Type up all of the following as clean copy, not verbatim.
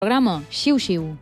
Programa Xiu-Xiu.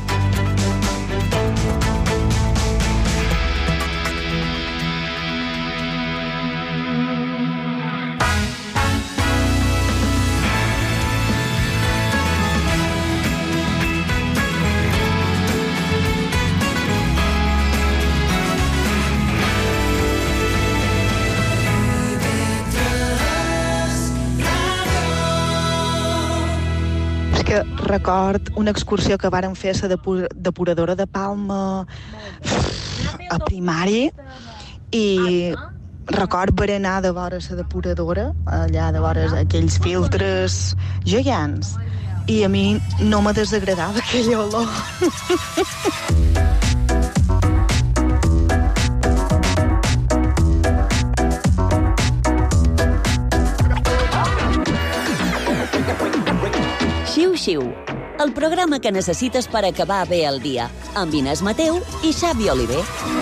Que record una excursió que vàrem fer a la depuradora de Palma a primari i record haver anar de vora a la depuradora, allà de vora aquells filtres gegants, i a mi no me desagradava aquella olor. Xiu-Xiu, el programa que necessites per acabar bé el dia, amb Inés Mateu i Xavi Oliver.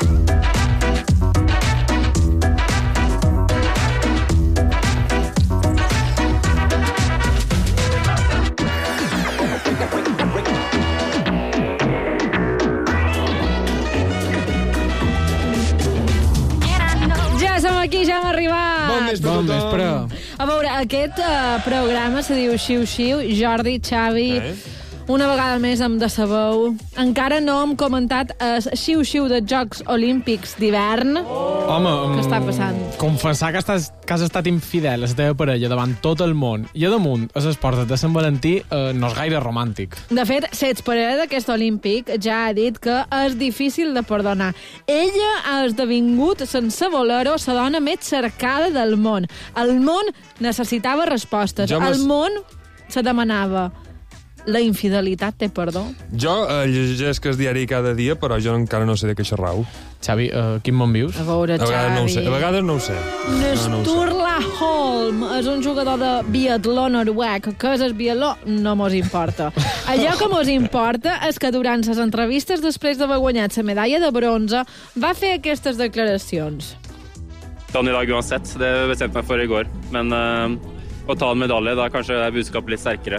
Ja som aquí, ja hem arribat. Bon vespre. A veure, aquest programa se diu Xiu-Xiu. Jordi, Xavi, una vegada més em decebeu. Encara no hem comentat el Xiu-Xiu dels Jocs Olímpics d'hivern. Home, Què està passant? confessar que has estat infidel a la teva parella davant tot el món i a damunt a les portes de Sant Valentí no és gaire romàntic. De fet, l'exparella d'aquest olímpic ja ha dit que és difícil de perdonar. Ella ha esdevingut, sense voler-ho, la dona més cercada del món. El món necessitava respostes. El món se demanava: la infidelitat té perdó? Jo llegesc el diari cada dia, però jo encara no sé de què xerrau. Xavi, quin món vius? A veure, A vegades no ho sé. Xavi. A vegades no ho sé. Sturla Holm és un jugador de biatló noruec. Què és el biatló? No mos importa. Allò que mos importa és que durant les entrevistes després d'haver guanyat la medalla de bronze va fer aquestes declaracions. Sånn i dag uansett, det bestemte meg for i går. Men å ta en medalje, da kanskje er budskapet litt sterkere.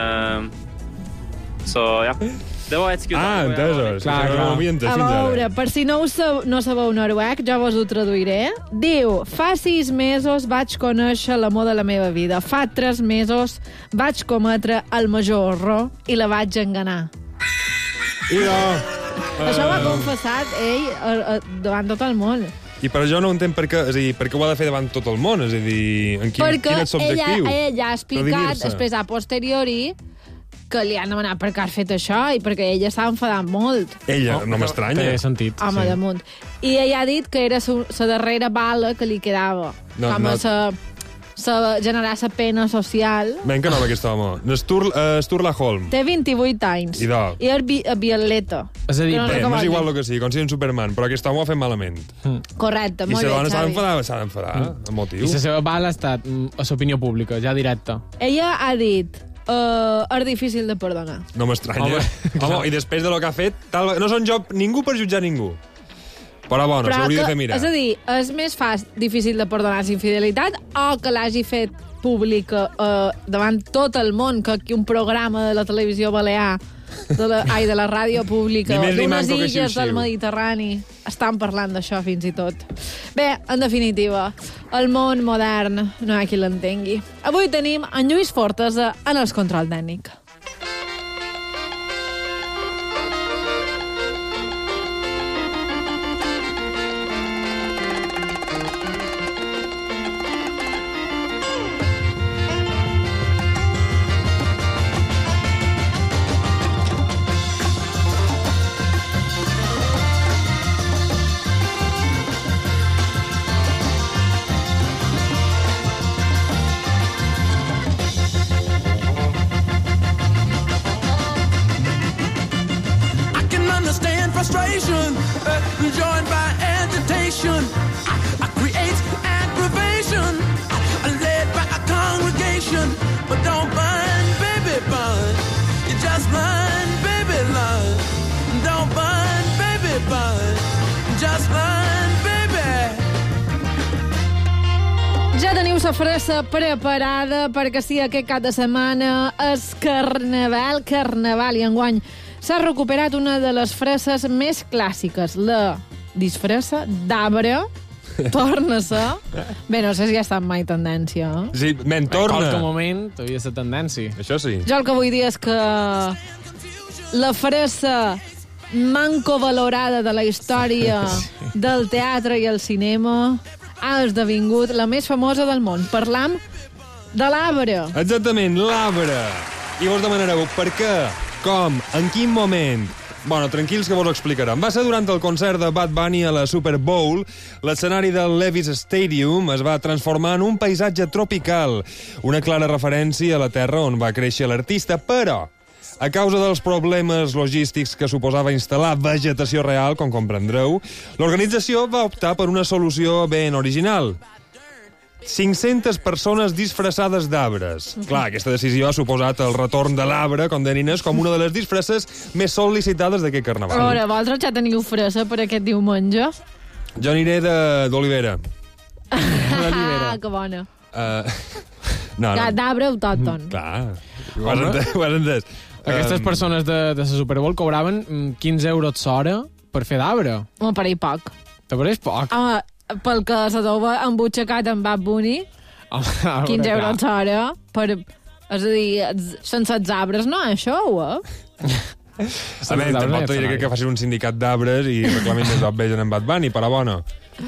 Så ja, det var et skudd. Entesos. Clar. A veure, per si no sabeu noruec, jo vos ho traduiré. Diu: fa 6 mesos vaig conèixer l'amor de la meva vida. Fa 3 mesos vaig cometre el major error i la vaig enganar. Això ho ha confessat ell davant tot el món. I per això no entenc per què, és a dir, per què ho ha de fer davant tot el món, és a dir, quin és l'objectiu? Ella ha explicat, després a posteriori, que li han demanat per què has fet això i perquè ella s'ha enfadat molt. Ella, no m'estranya. Té sentit. Home, damunt. I ella ha dit que era la darrera bala que li quedava. Generar la pena social. Ben que no, aquest home. Sturla Holm. Té 28 anys. I de? I és biatleta. És a dir, Bé, m'és igual el que sigui, com si un Superman, però aquest home ho ha fet malament. Correcte, I molt la bé, dona Xavi. s'ha d'enfadar, amb motiu. I la seva bala ha estat a l'opinió pública, ja directa. Ella ha dit: és difícil de perdonar. No m'estranya. Home, i després de lo que ha fet, no són jo ningú per jutjar ningú. Però bueno, s'hauria de fer mirar. És a dir, és més difícil de perdonar la infidelitat o que l'hagi fet pública davant tot el món, que aquí un programa de la televisió balear, de la ràdio pública, d'unes illes del Mediterrani, estan parlant d'això fins i tot. Bé, en definitiva, el món modern no hi ha qui l'entengui. Avui tenim en Lluís Fortesa en el control tècnic. Joined by agitation, I create aggravation. I led by a congregation, but don't burn, baby, burn. You just learn, baby, learn. Don't burn, baby, burn. Just learn, baby. Ja teniu la fressa preparada perquè sí, aquest cap de setmana és carnaval, i enguany s'ha recuperat una de les fresses més clàssiques, la disfressa d'arbre. Torna a ser. Bé, no sé si ha estat mai tendència. Sí, men, En torna. qualsevol moment havia la tendència. Això sí. Jo el que vull dir és que la fressa manco valorada de la història del teatre i el cinema ha esdevingut la més famosa del món. Parlam de l'arbre. Exactament, l'arbre. I vos demanareu per què, com, en quin moment... Bueno, tranquils que vos ho explicarem. Va ser durant el concert de Bad Bunny a la Super Bowl. L'escenari del Levi's Stadium es va transformar en un paisatge tropical, una clara referència a la terra on va créixer l'artista, però a causa dels problemes logístics que suposava instal·lar vegetació real, com comprendreu, l'organització va optar per una solució ben original. 500 persones disfressades d'arbres. Clar, aquesta decisió ha suposat el retorn de l'arbre, com deien Inés, com una de les disfresses més sol·licitades d'aquest A carnaval. veure, vosaltres ja teniu fressa per aquest diumenge? Jo aniré d'Olivera. Ah, que bona. No. D'arbre autòcton. Clar, ho has entès. Aquestes persones de la Super Bowl cobraven 15 euros l'hora per fer d'arbre. Home, per ahir poc. Te pareix poc? Home, pel que se t'ho embutxacat amb Bad Bunny, 15 euros hora, per... És a dir, sense els arbres no és això, A veure, tampoc t'ho diré que facin un sindicat d'arbres i reclamin més d'obvegen en Bad Bunny, però bueno.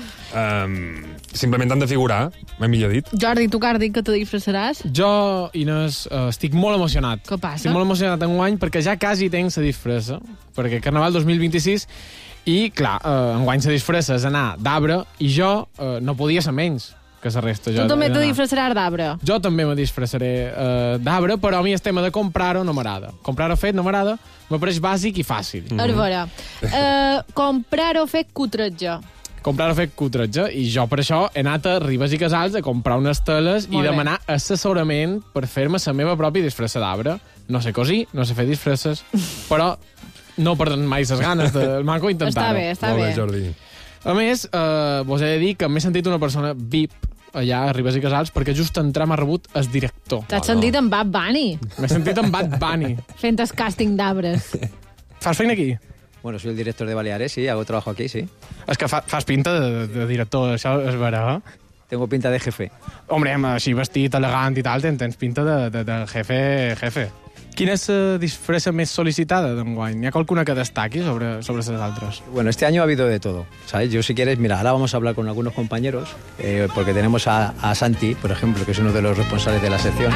Simplement han de figurar, m'he millor dit. Jordi, tu que has dit que te disfressaràs? Jo, Inés, estic molt emocionat. Què passa? Estic molt emocionat enguany perquè ja quasi tenc la disfressa, perquè Carnaval 2026, i clar, enguany la disfressa és anar d'arbre, i jo no podia ser menys que la resta. Tu també te disfressaràs d'arbre? Jo també me disfressaré d'arbre, però a mi el tema de comprar-ho no m'agrada. Comprar-ho fet no m'agrada, m'apareix bàsic i fàcil. A veure, comprar-ho fet cutretge. Comprar-ho fet cutretge, i jo per això he anat a Ribes i Casals a comprar unes teles Molt i bé. demanar assessorament per fer-me la meva pròpia disfressa d'arbre. No sé cosir, no sé fer disfresses, però no perden mai les ganes de manco intentar-ho. Està Molt bé. bé, Jordi. A més, vos he de dir que m'he sentit una persona VIP allà a Ribes i Casals perquè just entrar m'ha rebut el director. T'has sentit amb Bad Bunny, M'he sentit amb Bad Bunny. fent el càsting d'arbres. Fas feina aquí? Bueno, soy el director de Baleares, sí, hago trabajo aquí, sí. És que fas pinta de director, això és vera, eh? Tengo pinta de jefe. Hombre, així vestit, elegant i tal, tens pinta de jefe. Quina és la disfressa més sol·licitada d'enguany? Hi ha qualcuna que destaqui sobre les altres? Bueno, este año ha habido de todo, ¿sabes? Yo, si quieres, mira, ahora vamos a hablar con algunos compañeros, porque tenemos a Santi, por ejemplo, que es uno de los responsables de la sección.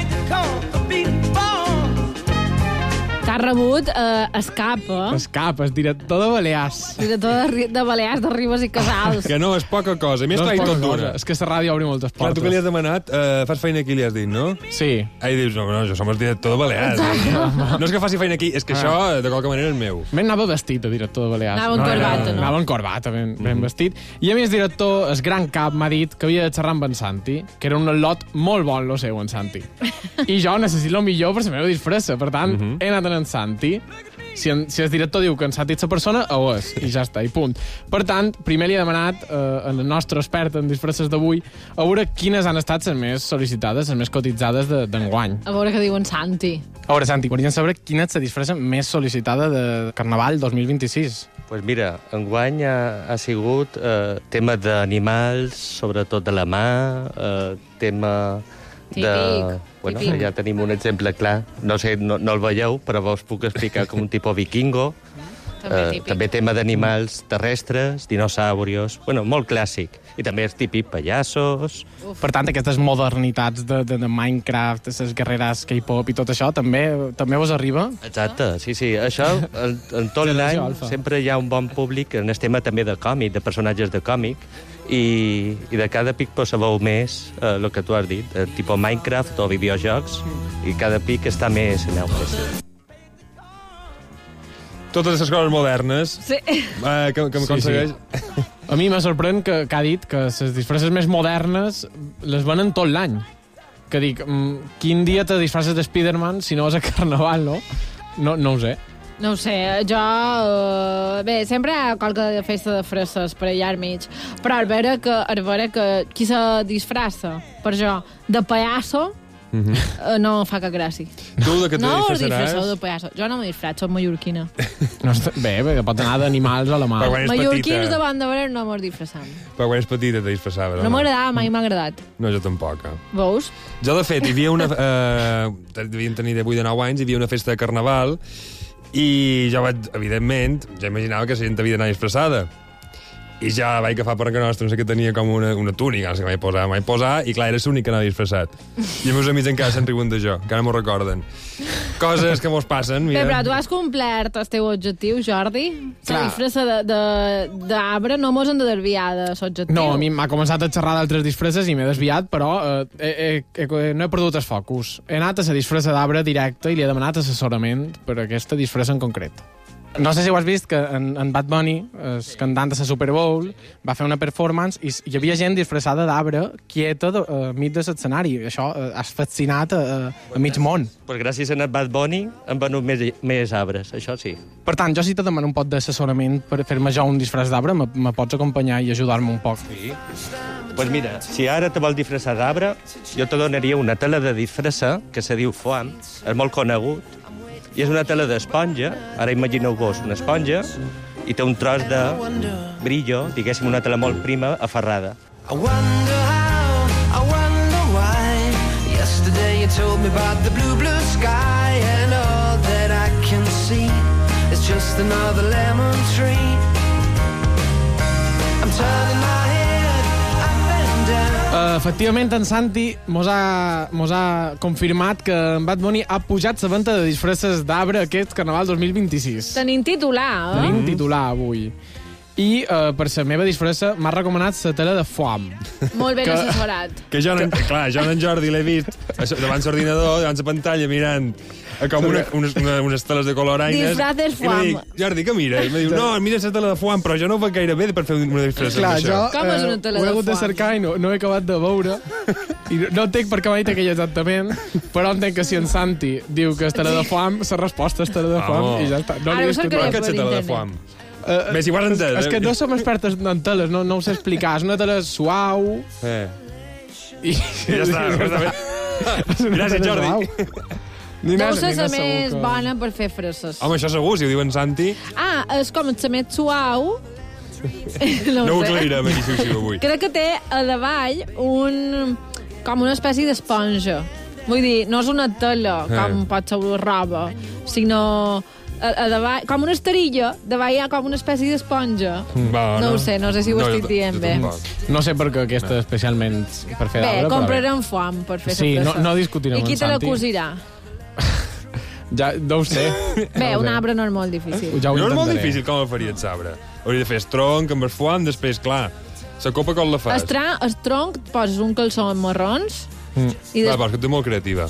T'ha rebut Escap, Escap, és director de Balears. director de Balears, de Ribes i Casals. Que no és poca cosa. A més, No clar, és i tot poca dura. cosa. És que la ràdio obre moltes Clar, tu portes. que li has demanat, fas feina aquí, li has dit, no? Sí. Ahí dius, no, jo som el director de Balears. No és que faci feina aquí, és que això, de qualque manera, és meu. Ben anava vestit, de director de Balears. Anava en corbata, no? Anava en corbata, ben vestit. I a més, director, el gran cap m'ha dit que havia de xerrar amb en Santi, que era un lot molt bon, lo seu, en Santi. I jo necessito el millor per la meva disfressa. Per tant, he anat en Santi. Si el director diu que en Santi és la persona, ho és, i ja està, i punt. Per tant, primer li he demanat al nostre expert en disfresses d'avui a veure quines han estat les més sol·licitades, les més cotitzades d'enguany. A veure què diu en Santi. A veure, Santi, volíem saber quina és la disfressa més sol·licitada de Carnaval 2026. Pues mira, enguany ha sigut tema d'animals, sobretot de la mà, tema de... Típic, Bueno, típic. ja tenim un exemple clar. No sé, no el veieu, però us puc explicar com un tipus vikingo. També típic. També tema d'animals terrestres, dinosaurios... Bueno, molt clàssic. I també és típic pallassos... Per tant, aquestes modernitats de Minecraft, les guerreres K-pop i tot això, també vos arriba? Exacte, sí. Això, en tot l'any, Alfa. sempre hi ha un bon públic en el tema també de còmic, de personatges de còmic, i de cada pic sabeu més el que tu has dit, tipus Minecraft o videojocs, i cada pic està més en auge. Totes aquestes coses modernes Sí. que m'aconsegueix... A mi me sorprèn que ha dit que les disfresses més modernes les venen tot l'any. Que dic, quin dia te disfresses de Spider-Man si no és a Carnaval, no? No ho sé. No ho sé, jo... bé, sempre hi ha qualque festa de fresses per allà al mig, però al veure que qui se disfressa, per jo, de pallasso, no fa cap gràcia. Tu de què te No us disfressaràs? disfresseu de pallasso. Jo no m'he disfrat, soc mallorquina. No, bé, perquè pot anar d'animals a la mà. Però quan és Mallorquins petita, davant de veure no mos disfressam. però quan és petita te disfressaves. No m'agradava, mai m'ha agradat. No, jo tampoc. Veus? Jo, de fet, hi havia una... devien tenir de 8 o 9 anys, hi havia una festa de carnaval i jo vaig, evidentment, ja imaginava que la gent havia d'anar disfressada. I ja vaig agafar per que nostre, no sé què tenia com una túnica, no sé què vaig posar, i clar, era l'únic que anava disfressat. I els meus amics encara se'n riuen de jo, encara m'ho recorden. Coses que mos passen, Bé, mira. però tu has complert el teu objectiu, Jordi? La Clar. disfressa d'arbre no mos han de desviar de l'objectiu. No, a mi m'ha començat a xerrar d'altres disfresses i m'he desviat, però no he perdut el focus. He anat a la disfressa d'arbre directe i li he demanat assessorament per aquesta disfressa en concret. No sé si ho has vist, que en Bad Bunny, el cantant de la Super Bowl, va fer una performance i hi havia gent disfressada d'arbre quieta mig de l'escenari. Això ha fascinat a mig món. Pues gràcies a Bad Bunny han venut més arbres, això sí. Per tant, jo si te demano un pot d'assessorament per fer-me jo un disfress d'arbre, me pots acompanyar i ajudar-me un poc. Sí. Pues mira, si ara te vol disfressar d'arbre, jo te donaria una tela de disfressa que se diu foam, és molt conegut, i és una tela d'esponja, ara imagineu-vos una esponja, i té un tros de brillo, diguéssim una tela molt prima, aferrada. I wonder how, I wonder why. Yesterday you told me about the blue, blue sky, and all that I can see is just another lemon tree. I'm turning my head up and down. Efectivament, en Santi mos ha confirmat que en Bad Bunny ha pujat la venda de disfresses d'arbre aquest Carnaval 2026. Tenim titular, eh? Tenim titular avui. I per la meva disfressa m'ha recomanat la tela de foam. Molt ben assessorat. Que jo, clar, jo en Jordi l'he vist davant l'ordinador, davant la pantalla, mirant com unes teles de color aines. Disfraces I li dic, Jordi, què mires? I me diu, no, mira la tela de foam, però jo no ho veig gaire bé per fer una disfressa Clar, amb jo això. Com és una tela ho he de hagut de foam? cercar i no he acabat de veure. I no entenc per què m'ha dit aquell exactament, però entenc que si en Santi diu que és tela de foam, la resposta és tela de foam i ja està. No Ara li ho discutim. cercaré. Què és la tela de internet. foam? Bé, si ho has entès. És que no som expertes en teles, no ho sé explicar. És una tela suau i... Ja està. Gràcies, Jordi. Deu ser la més bona per fer fresses. Home, això segur, si ho diu en Santi, Ah, és com la més suau. no ho sé. aclarirem aquí, si avui. Crec que té a davall com una espècie d'esponja. Vull dir, no és una tela, com pot ser una roba, sinó a davall, com una esterilla, davall hi ha com una espècie d'esponja. No ho sé, no sé si ho estic dient bé. No sé per què aquesta especialment per fer Bé, d'arbre, però comprarem foam per fer Sí, la fressa. no discutirem I qui amb te la Santi. cosirà? Ja, no ho sé. Bé, No ho un sé. arbre no és molt difícil. Ja ho No és molt intentaré. difícil com el faria el sabre. Hauria de fer el tronc amb el foam, després, clar, la copa com la fas? El tronc, poses un calçó amb marrons i Va, però és que tu ets molt creativa.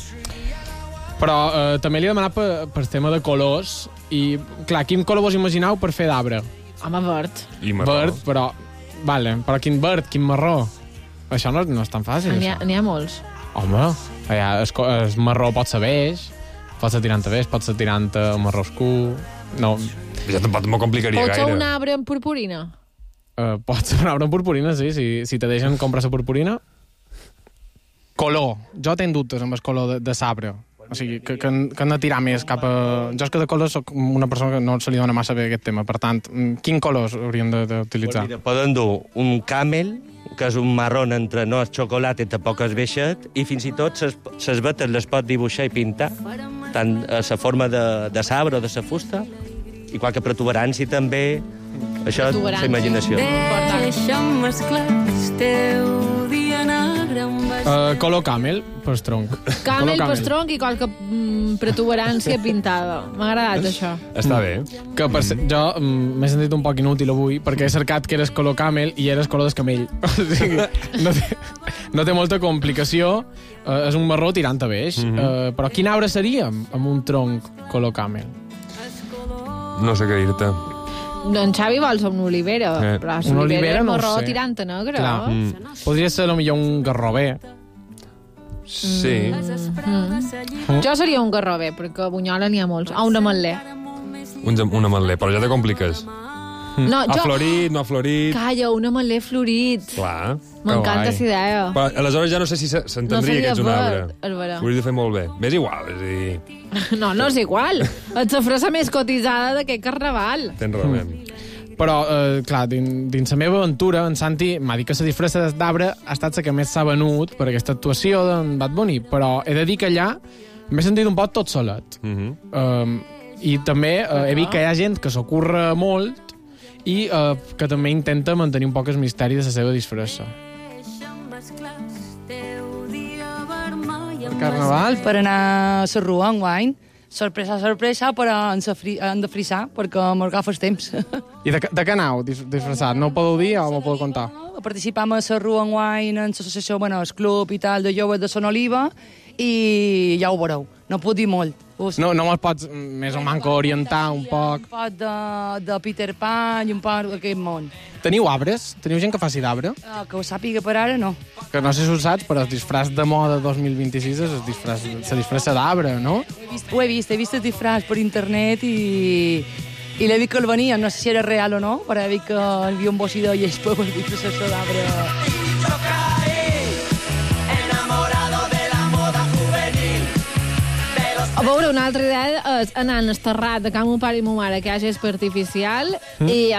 Però també li he demanat per tema de colors i, clar, quin color vos imagineu per fer d'arbre? Home, verd. I marró. Verd, però... Vale, però quin verd, quin marró? Això no és tan fàcil, això. N'hi ha molts. Home, el marró pot ser beix, pot ser tirant a beix, pot ser tirant a marró oscur... No, Ja tampoc m'ho complicaria Pot ser gaire. un arbre amb purpurina? pot ser un arbre amb purpurina, sí, si te deixen comprar la purpurina. Color. Jo tenc dubtes amb el color de sabre. O sigui, que han de tirar més cap a... Jo és que de colors soc una persona que no se li dona massa bé aquest tema. Per tant, quin colors hauríem d'utilitzar? Mira, poden dur un camel, que és un marrón entre no és xocolata i tampoc és beixet, i fins i tot ses vetes les pot dibuixar i pintar, tant a la forma de sabre o de la fusta, i qualque protuberància també. Això és la Protuberància. imaginació. Deixa'm mesclar el teu dia negre amb Color camel, pel tronc. Camel, Color pel tronc i qualque protuberància pintada. M'ha agradat, això. Està bé. Que jo m'he sentit un poc inútil avui perquè he cercat que eres color camel i eres color d'escamell. O sigui, no té molta complicació. És un marró tirant a beix. Però quin arbre seríem amb un tronc color camel? No sé què dir-te. En Xavi vol ser una olivera, però Una olivera l'olivera és no ho marró sé. tirant a negre. Clar. Podria ser potser un garrover. Sí. Jo seria un garrover, perquè a Bunyola n'hi ha molts. O un ametler. Un ametler, però ja te compliques. No, Ha florit, no ha florit... Calla, un ametler florit. Clar. M'encanta aquesta idea. Però aleshores ja no sé si s'entendria que ets un arbre. És vera. Ho hauries de fer molt bé. M'és igual, és a dir... No és igual. Ets la fresa més cotitzada d'aquest carnaval. Tens raó. Però, clar, dins la meva aventura, en Santi m'ha dit que la disfressa d'arbre ha estat la que més s'ha venut per aquesta actuació d'en Bad Bunny, però he de dir que allà m'he sentit un poc tot solet. I també he vist que hi ha gent que s'ocorre molt i que també intenta mantenir un poc el misteri de la seva disfressa. Carnaval per anar a la Rua enguany. Sorpresa, però hem de frisar perquè m'agafa el temps. I de què aneu disfressat? No ho podeu dir o m'ho podeu contar? Participam a la Rua enguany en l'associació, el club i tal, de joves de Son Oliva, i ja ho veureu. No puc dir molt. No me'l pots més o manco orientar un poc? Un poc de Peter Pan i un poc d'aquest món. Teniu arbres? Teniu gent que faci d'arbre? Que ho sàpiga per ara, no. Que no sé si ho saps, però el disfraç de moda 2026 és la disfressa d'arbre, no? He vist el disfraç per internet i l'he vist que el venia, no sé si era real o no, però he vist que hi havia un bocí d'oies per disfressa d'arbre. A veure, una altra idea és anar en el terrat de Can meu pare i ma mare, que hi ha gespa artificial, i...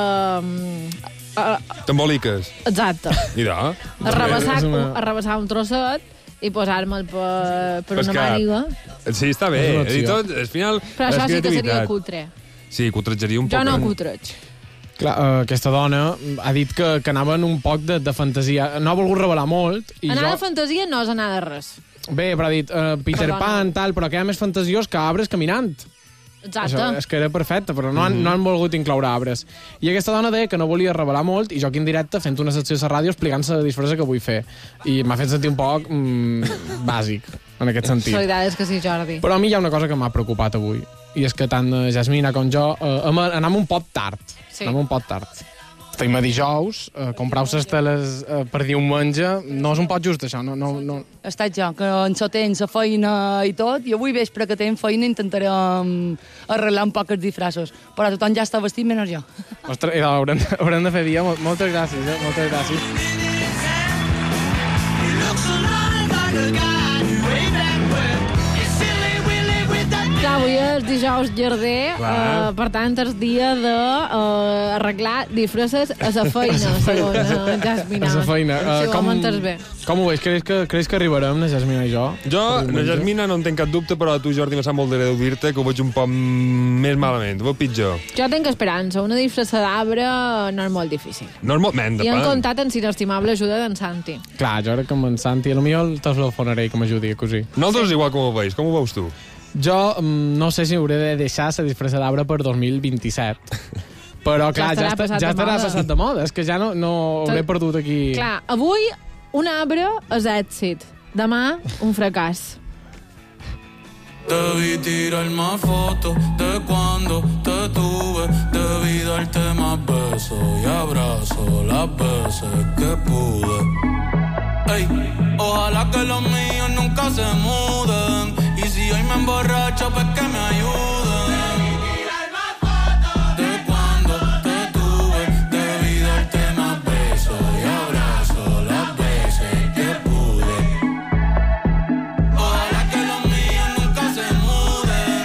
T'emboliques. Exacte. I de? Arrabassar un trosset i posar-me'l per una màniga. Sí, està bé. Al final, però això sí que seria cutre. Sí, cutrejaria un poc. Jo no cutreig. Clar, aquesta dona ha dit que anaven un poc de fantasia. No ha volgut revelar molt. Anar de fantasia no és anar de res. Bé, però ha dit Peter Pan, tal, però que hi ha més fantasiós que arbres caminant. Exacte. Això és que era perfecte, però no han volgut incloure arbres. I aquesta dona deia que no volia revelar molt i jo aquí en directe fent una secció a la ràdio explicant-se la disfressa que vull fer. I m'ha fet sentir un poc bàsic, en aquest sentit. Solidaritat és que sí, Jordi. Però a mi hi ha una cosa que m'ha preocupat avui, i és que tant Jasmina com jo anem un pot tard. Sí. Anem un pot tard. Estem a dijous, comprau les teles per diumenge, no és un pot just, això, no. Estat jo, que en so tens la feina i tot, i avui vespre que tenim feina intentarem arreglar un poc els disfraços, però tothom ja està vestit menys jo. Ostres, haurem de fer dia. Moltes gràcies, moltes gràcies. Clar, avui és dijous llarder, per tant, és dia d'arreglar disfresses a la feina, segons Jasmina. A la feina. Si ho hem entès bé. Com ho veus? Creus que arribarem, la Jasmina i jo? Jo, la Jasmina, no en tenc cap dubte, però a tu, Jordi, me sap molt de greu dir-te que ho veig un poc més malament, ho veig pitjor. Jo tinc esperança. Una disfressa d'arbre no és molt difícil. No és molt... I hem comptat en inestimable ajuda d'en Santi. Clar, jo crec que amb en Santi, potser te'l telefonaré que m'ajudi a cosir. Nosaltres igual com ho veus. Com ho veus tu? Jo no sé si hauré de deixar la disfressa d'arbre per 2027. Però, clar, ja estarà passat de moda. És que ja no l'he perdut aquí. Clar, avui un arbre és èxit. Demà, un fracàs. Debí tirar más fotos de cuando te tuve. Debí darte más besos y abrazos las veces que pude. Ey, ojalá que los míos nunca se muden. Y si hoy me emborracho, pues que me ayuden. De cuando te tuve, debí darte más besos y abrazos las veces que pude. Ojalá que los míos nunca se muden.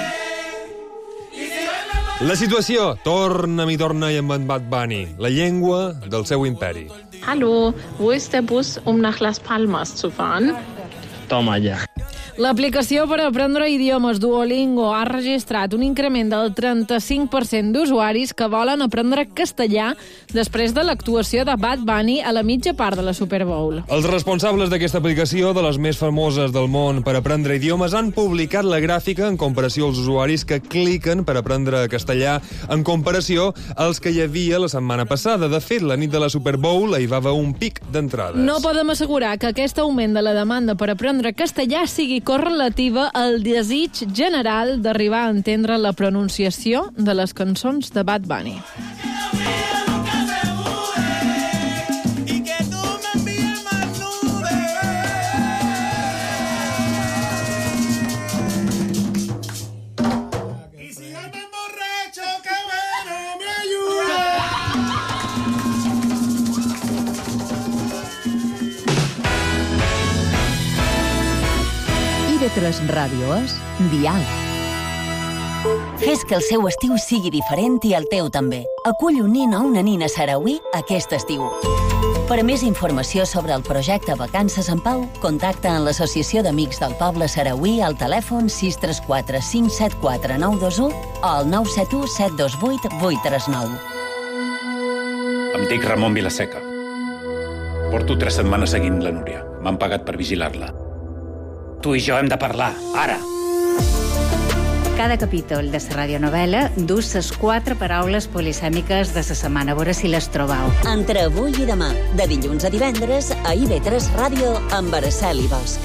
La situació torna i amb en Bad Bunny, la llengua del seu imperi. Hallo, wo ist der Bus, um nach Las Palmas zu fahren? Toma ja. L'aplicació per aprendre idiomes Duolingo ha registrat un increment del 35% d'usuaris que volen aprendre castellà després de l'actuació de Bad Bunny a la mitja part de la Super Bowl. Els responsables d'aquesta aplicació, de les més famoses del món per aprendre idiomes, han publicat la gràfica en comparació als usuaris que cliquen per aprendre castellà en comparació als que hi havia la setmana passada. De fet, la nit de la Super Bowl hi va haver un pic d'entrades. No podem assegurar que aquest augment de la demanda per aprendre castellà sigui correlativa al desig general d'arribar a entendre la pronunciació de les cançons de Bad Bunny. IB3 Ràdio és diàleg. Fes que el seu estiu sigui diferent i el teu també. Acull un nin o una nina sarauí aquest estiu. Per a més informació sobre el projecte Vacances en Pau, contacta amb l'Associació d'Amics del Poble Sarauí al telèfon 634 574 921 o al 971 728 839. Em dic Ramon Vilaseca. Porto 3 setmanes seguint la Núria. M'han pagat per vigilar-la. Tu i jo hem de parlar, ara. Cada capítol de la radionovel·la du les 4 paraules polisèmiques de la setmana. A veure si les trobeu. Entre avui i demà, de dilluns a divendres, a IB3 Ràdio amb Araceli Bosch.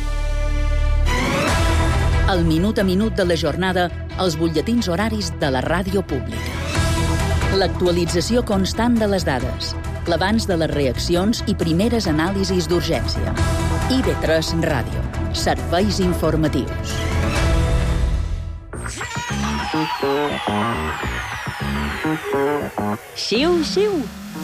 El minut a minut de la jornada, els butlletins horaris de la ràdio pública. L'actualització constant de les dades, l'abans de les reaccions i primeres anàlisis d'urgència. IB3 Ràdio. Serveis informatius. Xiu, xiu.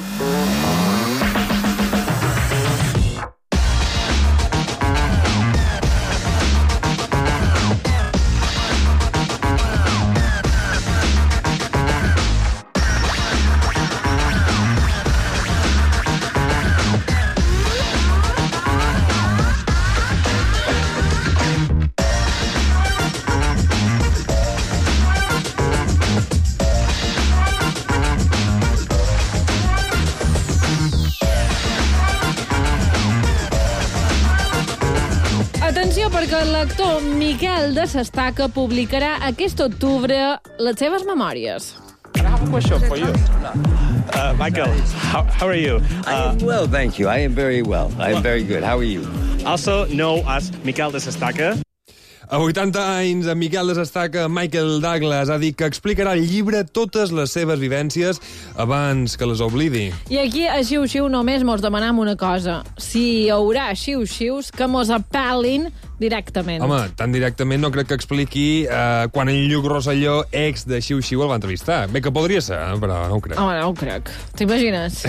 Atenció, perquè l'actor Miquel de Sestaca publicarà aquest octubre les seves memòries. I have a question for you. Michael, how are you? I am well, thank you. I am very well. I am very good. How are you? Also known as Miquel de Sestaca. A 80 anys, en Miquel de Sestaca, Michael Douglas, ha dit que explicarà al llibre totes les seves vivències abans que les oblidi. I aquí a Xiu-Xiu només mos demanem una cosa. Si hi haurà Xiu-Xius, que mos apel·lin directament. Home, tan directament no crec que expliqui quan en Lluc Rosselló, ex de Xiu-Xiu, el va entrevistar. Bé, que podria ser, però no ho crec. Home, no ho crec. T'imagines?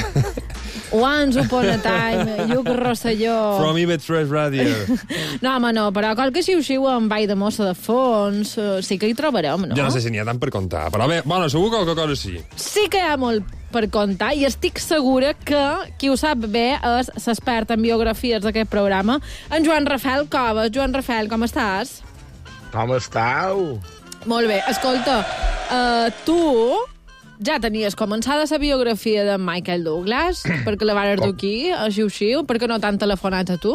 Once upon a time, Lluc Rosselló... From IB3 Radio. No, home, no, però qualque Xiu-Xiu amb Vall de Mossa de fons, sí que hi trobarem, no? Jo no sé si n'hi ha tant per contar, però bé, bueno, segur que qualque cosa sí. Sí que hi ha molt per contar i estic segura que qui ho sap bé és l'expert en biografies d'aquest programa, en Joan Rafel Coves. Joan Rafel, com estàs? Com estàu? Molt bé. Escolta, tu ja tenies començada la biografia de Michael Douglas, perquè la vares dur aquí, a Xiu-Xiu, perquè no t'han telefonat a tu?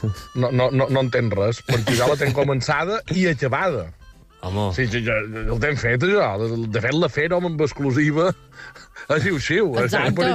No entenc res, perquè jo la tenc començada i acabada. Home. Sí, jo el tenc fet, jo. De fet, la fèrem amb exclusiva a Xiu-Xiu. Exacte.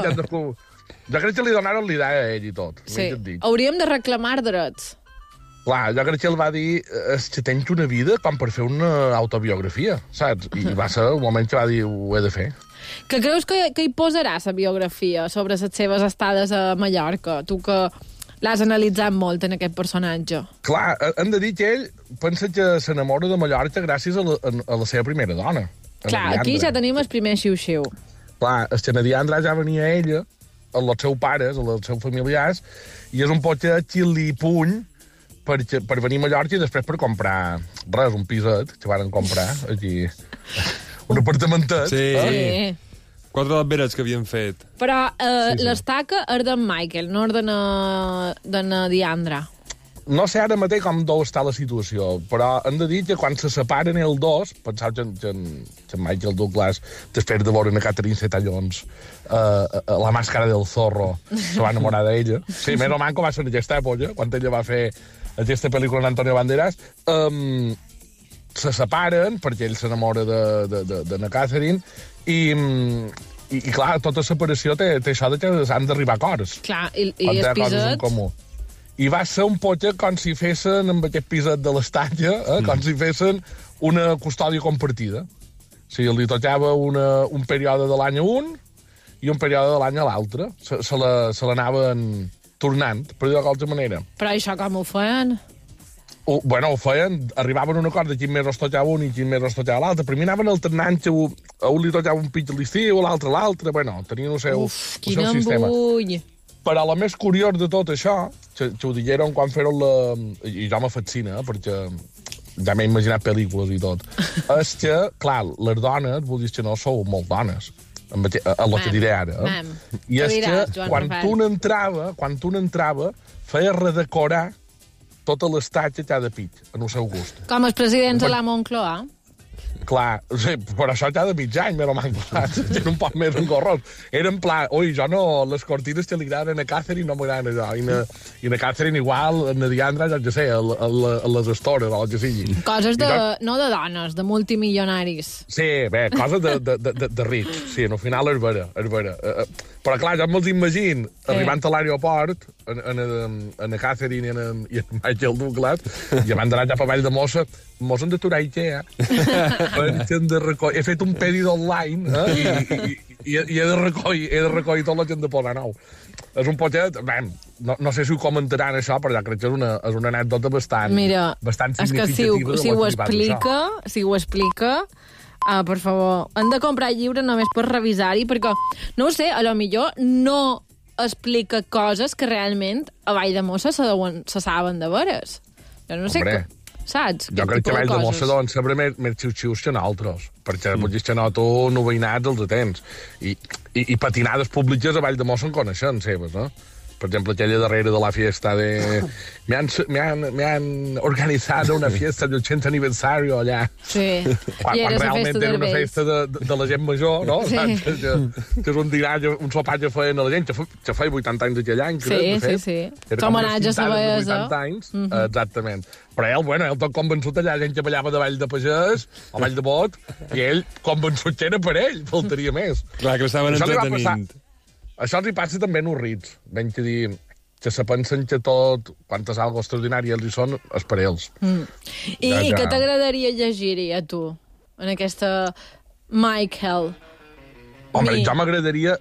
Jo crec que li donaren l'idea a ell i tot. Sí, hauríem de reclamar drets. Clar, jo crec que ell va dir és que tens una vida com per fer una autobiografia, saps? I va ser un moment que va dir ho he de fer. Que creus que hi posarà la biografia sobre les seves estades a Mallorca? Tu que l'has analitzat molt en aquest personatge. Clar, hem de dir que ell pensa que s'enamora de Mallorca gràcies a la seva primera dona. Clar, aquí ja tenim el primer Xiu-Xiu. Clar, el que Diandra ja venia a ella, amb els seus pares, amb els seus familiars, i és un poc xili puny per venir a Mallorca i després per comprar res, un piset que van comprar aquí. Un apartamentet. Sí. 4 alberes que havien fet. Però l'estaca és d'en Michael, no és d'en Diandra. No sé ara mateix com deu estar la situació, però hem de dir que quan se separen els dos, pensau que en Michael Douglas, després de veure a Catherine Zeta-Jones, la màscara del zorro, se va enamorar d'ella. Sí, més o manco va ser en aquesta època, quan ella va fer aquesta pel·lícula amb Antonio Banderas, se separen perquè ell s'enamora de na Catherine i clar, tota separació té això de que han d'arribar a acords. Clar, i el piset... I va ser un poc com si fessin amb aquest piset de l'estatge, com si fessin una custòdia compartida. O sigui, li tocava un període de l'any a un i un període de l'any a l'altre. Se l'anaven tornant, per dir-ho de qualsevol manera. Però això com ho feien? Bueno, ho feien, arribaven a un acord de quin mes es tocava un i quin mes es tocava l'altre. Per mi anaven alternant que a un li tocava un pit a l'estiu, a l'altre. Bueno, tenien el seu sistema. Quin embull! Però el més curiós de tot això, que ho digueren quan feren I jo m'he fet cine, perquè ja m'he imaginat pel·lícules i tot. És que, clar, les dones, vulguis que no, sou molt dones. A lo que diré ara. I és que quan tu n'entrava, feia redecorar tota l'estatge cada pit, en el seu gust. Com els presidents de la Moncloa. Clar, sí, per això ja de mig any, però m'han passat. Era un poc més engorrós. Era en pla, oi, jo no, les cortines que li agraden a Catherine no m'agraden a jo. I a Catherine igual, a Diandra, ja sé, a les estores, o el que sigui. Coses no de dones, de multimilionaris. Sí, bé, coses de rics. Sí, al final és vera. Però clar, jo me'ls imagino arribant a l'aeroport, en a Catherine i en Michael Douglas, i van d'anar ja per Vall de Mossa, mos hem d'aturar a Ikea, he fet un pedido online, i he de recollir tot la gent de Pola Nou. És un poquet, no sé si ho comentaran això, però ja crec que és una anècdota bastant significativa. Si ho explica, per favor, hem de comprar llibres només per revisar-hi, perquè, no ho sé, a lo millor no explica coses que realment a Vall de Mossa se saben de veres. Jo no sé, saps? Jo crec que a Vall de Mossa deuen saber més xiu-xius que nosaltres, perquè potser que no tu no veïnats els atents. I patinades públiques a Vall de Mossa en coneixen seves, no? Per exemple, aquella darrere de la fiesta de... Me han organizado una fiesta de 80 aniversario allà. Sí. Quan realment era una festa de la gent major, no? Sí. Que és un dinar, un sopar que feien a la gent, que feia 80 anys aquell any, crec. Sí. Com homenatge a la bellesa. 80 anys, exactament. Però ell tot convençut allà, gent que ballava de Vall de Pagès, o Vall de Bot, i ell convençut que era per ell, faltaria més. Clar, que l'estaven entretenint. Això els hi passa també en els rits. Ben que dir que se pensen que tot, quan és algo extraordinari els hi són, és per ells. I què t'agradaria llegir-hi a tu, en aquesta Michael? Home, jo m'agradaria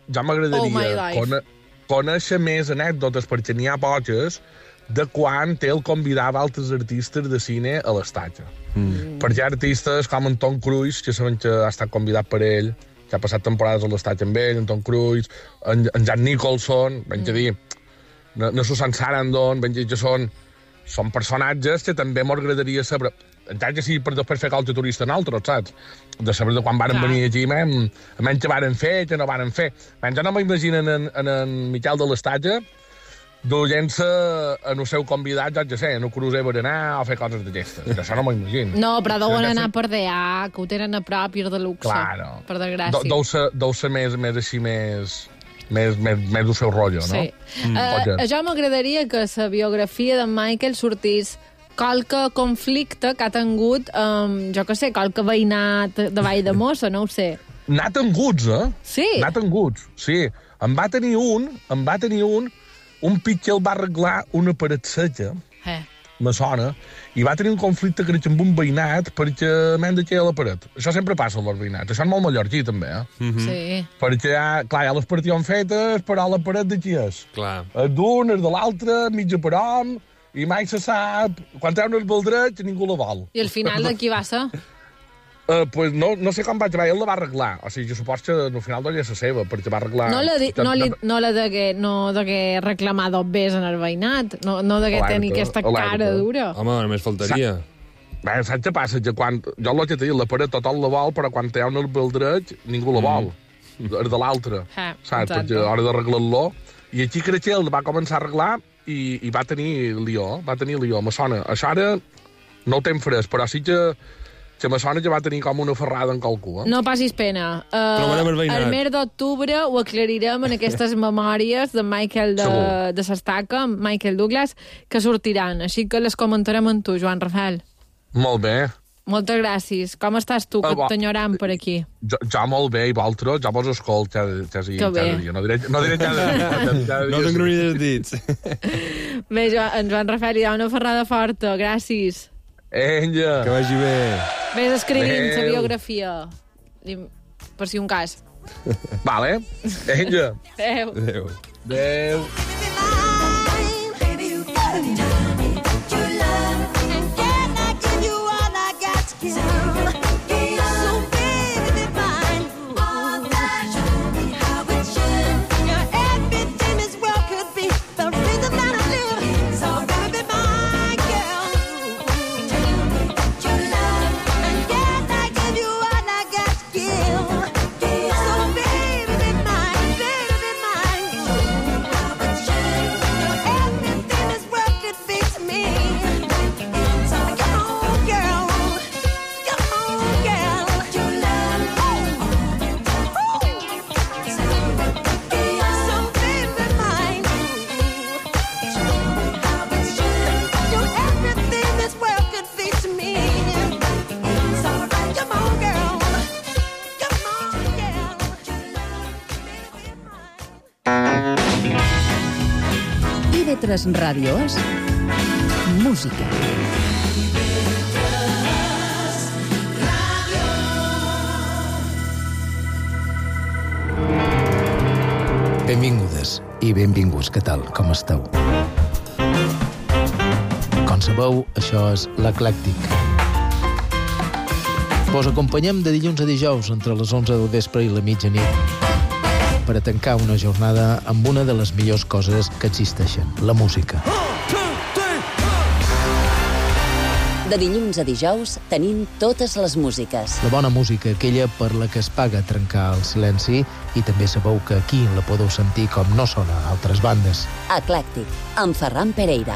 conèixer més anècdotes, perquè n'hi ha poques, de quan ell convidava altres artistes de cine a l'estatge. Perquè hi ha artistes com en Tom Cruise, que saben que ha estat convidat per ell, que ha passat temporades a l'estatge amb ell, en Tom Cruise, en Jack Nicholson, ben que dir, no Susan Sarandon, ben que són personatges que també m'agradaria saber, encara que sigui per després fer calça turista en altres, saps? De saber de quan varen venir aquí, menys que varen fer, que no varen fer. Jo no m'imagino en Miquel de l'Estatge duent-se en el seu convidat, ja sé, en un crucer per anar o fer coses d'aquestes. Això no m'ho imagino. No, però deuen anar per DA, que ho tenen a prop i és de luxe. Claro. Per desgràcia. Deu ser més així, més el seu rotllo, no? Sí. Jo m'agradaria que la biografia d'en Michael sortís qualque conflicte que ha tingut, jo què sé, qualque veïnat de Vall de Mossa, no ho sé. N'ha tinguts, Sí? N'ha tinguts, sí. En va tenir un pit que el va arreglar una paret seca, me sona, i va tenir un conflicte, crec, amb un veïnat perquè m'han de quedar la paret. Això sempre passa amb els veïnats. Això és molt mallorquí, també, Sí. Perquè hi ha les particions fetes, però la paret de qui és? Clar. És d'un, és de l'altre, mitja per hom, i mai se sap. Quan treuen el dret, ningú la vol. I al final de qui va ser? Pues no sé com vaig veure, ell la va arreglar. O sigui, jo suposo que al final no és la seva, perquè va arreglar... No degué reclamar dos bes en el veïnat, no degué tenir aquesta cara dura. Home, només faltaria. Bé, saps què passa? Que quan... Jo el que t'he dit, la paret tothom la vol, però quan treuen el dret, ningú la vol. És de l'altre. Saps? Perquè a l'hora d'arreglar-lo... I aquí crec que ell va començar a arreglar i va tenir lió. Me sona. Això ara no ho tenc fresc, però sí que me sona que va tenir com una ferrada en qualcú. No passis pena. El mes d'octubre ho aclarirem en aquestes memòries de Michael de Sestaca, Michael Douglas, que sortiran. Així que les comentarem amb tu, Joan Rafael. Molt bé. Moltes gràcies. Com estàs tu, que t'enyoram per aquí? Jo molt bé, i vosaltres, jo vos escolto cada dia. No diré cada dia. No t'engruni els dits. Bé, en Joan Rafael hi ha una ferrada forta. Gràcies. Vinga. Que vagi bé. Ves escrivint la biografia, per si un cas. Vale. Vinga. Adéu. Adéu. TV3 Ràdio és música. Benvingudes i benvinguts, què tal? Com esteu? Com sabeu, això és l'Eclèctic. Vos acompanyem de dilluns a dijous entre les 11 del vespre i la mitjanit per a tancar una jornada amb una de les millors coses que existeixen, la música. De dilluns a dijous tenim totes les músiques. La bona música, aquella per la que es paga trencar el silenci, i també sabeu que aquí la podeu sentir com no sona a altres bandes. Eclèctic, amb Ferran Pereira.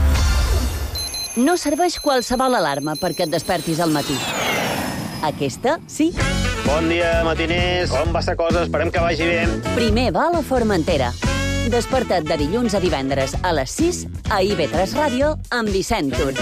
No serveix qualsevol alarma perquè et despertis al matí. Aquesta, sí. Bon dia, matiners. Com va la cosa? Esperem que vagi bé. Primer va a la Formentera. Desperta't de dilluns a divendres a les 6 a IB3 Ràdio amb Vicent Tur.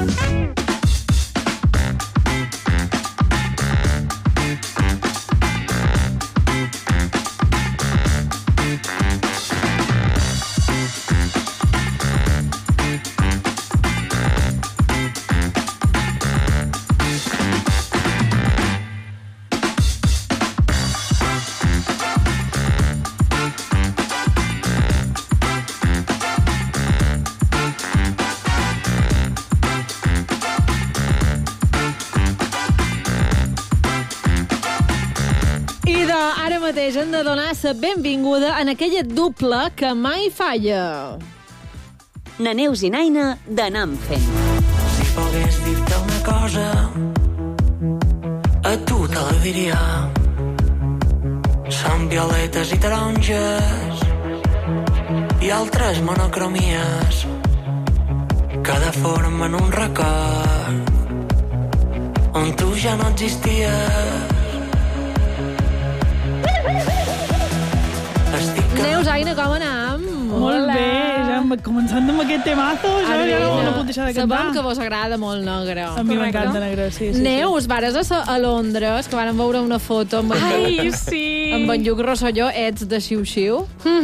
Hem de donar la benvinguda en aquella dupla que mai falla. Na Neus i Naina d'Anam fent. Si pogués dir-te una cosa, a tu te la diria. Són violetes i taronges i altres monocromies que deformen un record on tu ja no existies. Neus, Aina, com anam? Molt bé, ja començant amb aquest temazo, ja no puc deixar de cantar. Sabem que vos agrada molt negre. A mi m'encanta negre, sí. Neus, vares a Londres, que van veure una foto amb amb en Lluc Rosselló, ets de Xiu-Xiu.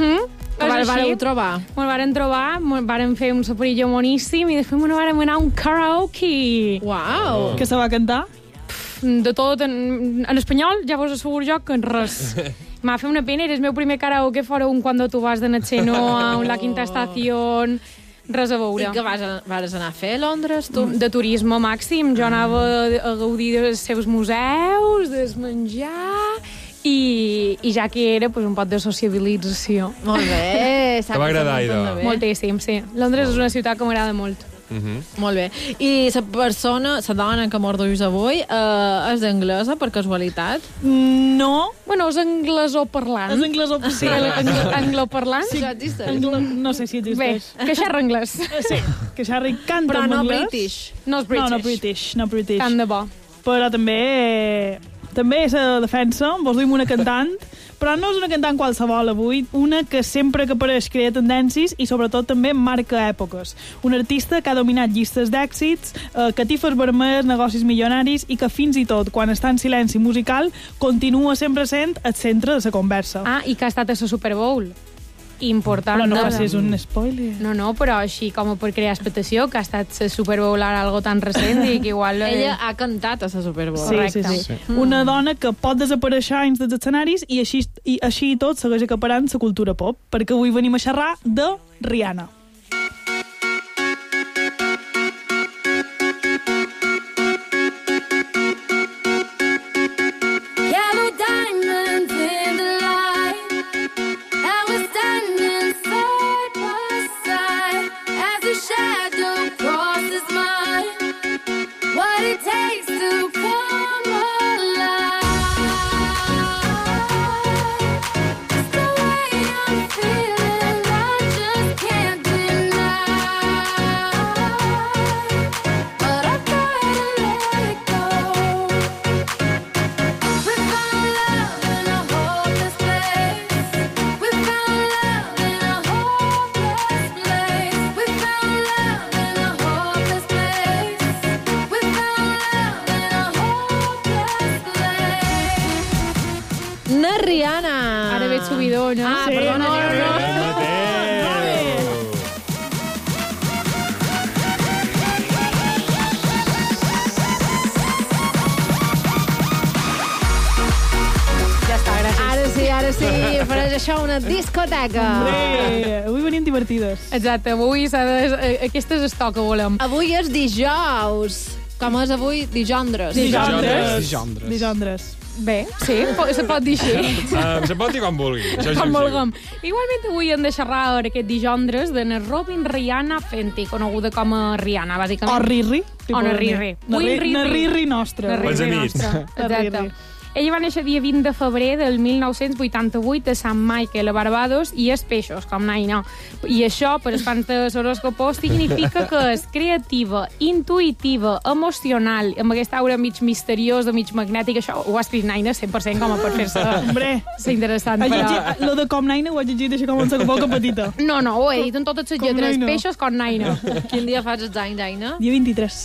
Vareu trobar? Me'l varen trobar, varen fer un saporillo moníssim i després me'n varen anar a un karaoke. Uau! Què se va cantar? De tot, en espanyol, ja vos asseguro jo que res. M'ha fet una pena, era el meu primer karaoke fora un Cuando tu vas de Nachenoa, un La Quinta Estación, res a veure. I què vas anar a fer a Londres, tu? De turisme màxim, jo anava a gaudir dels seus museus, del menjar, i ja que era un pot de sociabilització. Molt bé. Te va agradar, idò? Moltíssim, sí. Londres és una ciutat que m'agrada molt. Molt bé. I la dona que morduis avui, és anglesa, per casualitat? No. Bueno, és anglesó-parlant. És anglesó-parlant. Sí, angloparlant. Sí, això existeix. No sé si existeix. Bé, que xerra anglès. Sí, que xerra canta però no anglès. British. No és British. No British. Tant de bo. Però també la defensa, vos duim una cantant, però no és una cantant qualsevol avui, una que sempre que apareix crea tendències i sobretot també marca èpoques. Un artista que ha dominat llistes d'èxits, catifes vermelles, negocis milionaris i que fins i tot, quan està en silenci musical, continua sempre sent el centre de la conversa. Ah, i que ha estat a la Super Bowl. Important. Però no facis un spoiler. No, però així com per crear expectació, que ha estat la Super Bowl ara algo tan recent i que igual... Ella ha cantat a la Super Bowl. Sí. Una dona que pot desaparèixer anys dels escenaris i així i tot segueix acaparant la cultura pop, perquè avui venim a xerrar de Rihanna. Rihanna. Ara veig subidor, no? Ah, sí, perdona. ara sí, faràs això una discoteca. Hombre, avui venim divertides. Exacte, avui aquesta és el to que volem. Avui és dijous. Com és avui? Dijondres. Dijondres. Bé, sí, se pot dir així. Se pot dir com vulgui. Com vulguem. Igualment avui hem de xerrar aquest dijondres de na Robin Rihanna Fenty, coneguda com a Rihanna, bàsicament. O Riri. O na Riri. Na Riri nostra. Na Riri nostra, exacte. Ella va néixer dia 20 de febrer del 1988 a Sant Michael, a Barbados, i és peixos, com naina. I això, per els fans de l'horòscopo, significa que és creativa, intuïtiva, emocional, amb aquesta aura mig misteriosa, mig magnètica. Això ho ha escrit naina 100% com a per fer-se interessant. Lo de com naina ho he llegit així com en la boca petita. No, ho he dit en totes les lletres. Peixos com naina. Quin dia fas els anys, Aina? Dia 23.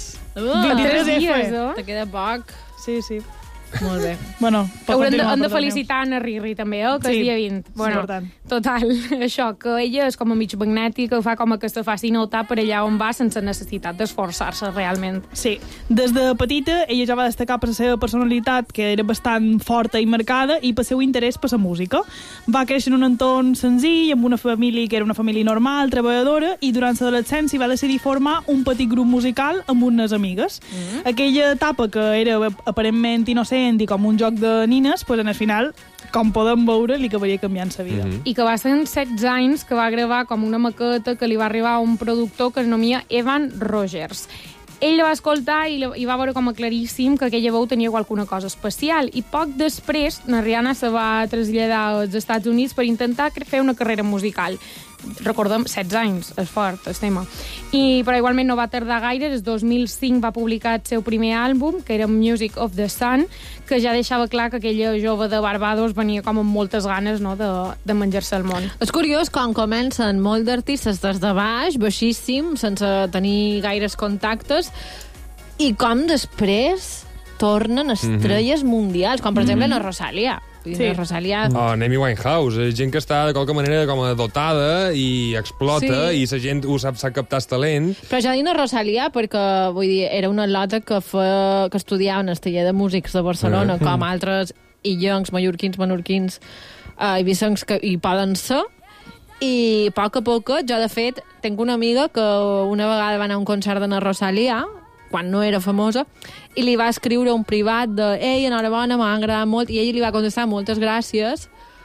23 dies, Te queda poc. Sí. Molt bé. Bueno, hem de felicitar a Riri també, que és dia 20. Bueno, total, això, que ella és com a mig magnètica, fa com que se faci notar per allà on va sense necessitat d'esforçar-se realment. Sí, des de petita ella ja va destacar per la seva personalitat, que era bastant forta i marcada, i per seu interès per la música. Va créixer en un entorn senzill, amb una família que era una família normal, treballadora, i durant l'adolescència va decidir formar un petit grup musical amb unes amigues. Aquella etapa que era aparentment innocent i com un joc de nines, pues en el final, com podem veure, li acabaria canviant la vida. I que va ser en 16 anys que va gravar com una maqueta que li va arribar a un productor que es nomia Evan Rogers. Ell la va escoltar i va veure com a claríssim que aquella veu tenia qualsevol cosa especial, i poc després la Rihanna se va traslladar als Estats Units per intentar fer una carrera musical. Recordem, 16 anys, és fort, el tema. Però igualment no va tardar gaire, el 2005 va publicar el seu primer àlbum, que era Music of the Sun, que ja deixava clar que aquella jove de Barbados venia com amb moltes ganes, no, de menjar-se el món. És curiós com comencen molt d'artistes des de baix, baixíssim, sense tenir gaires contactes, i com després tornen estrelles mundials, com per exemple la Rosalia. Sí. Rosalia... Amy Winehouse, gent que està de qualque manera com a dotada i explota, i la gent ho sap captar el talent. Però ja dic Rosalia perquè, vull dir, era una lota que estudiava en el taller de músics de Barcelona, com altres illencs, menorquins, ibicencs que hi poden ser, i a poc, jo de fet, tinc una amiga que una vegada va anar a un concert de la Rosalia, quan no era famosa, i li va escriure un privat de «Ei, enhorabona, m'ha agradat molt», i ell li va contestar «Moltes gràcies».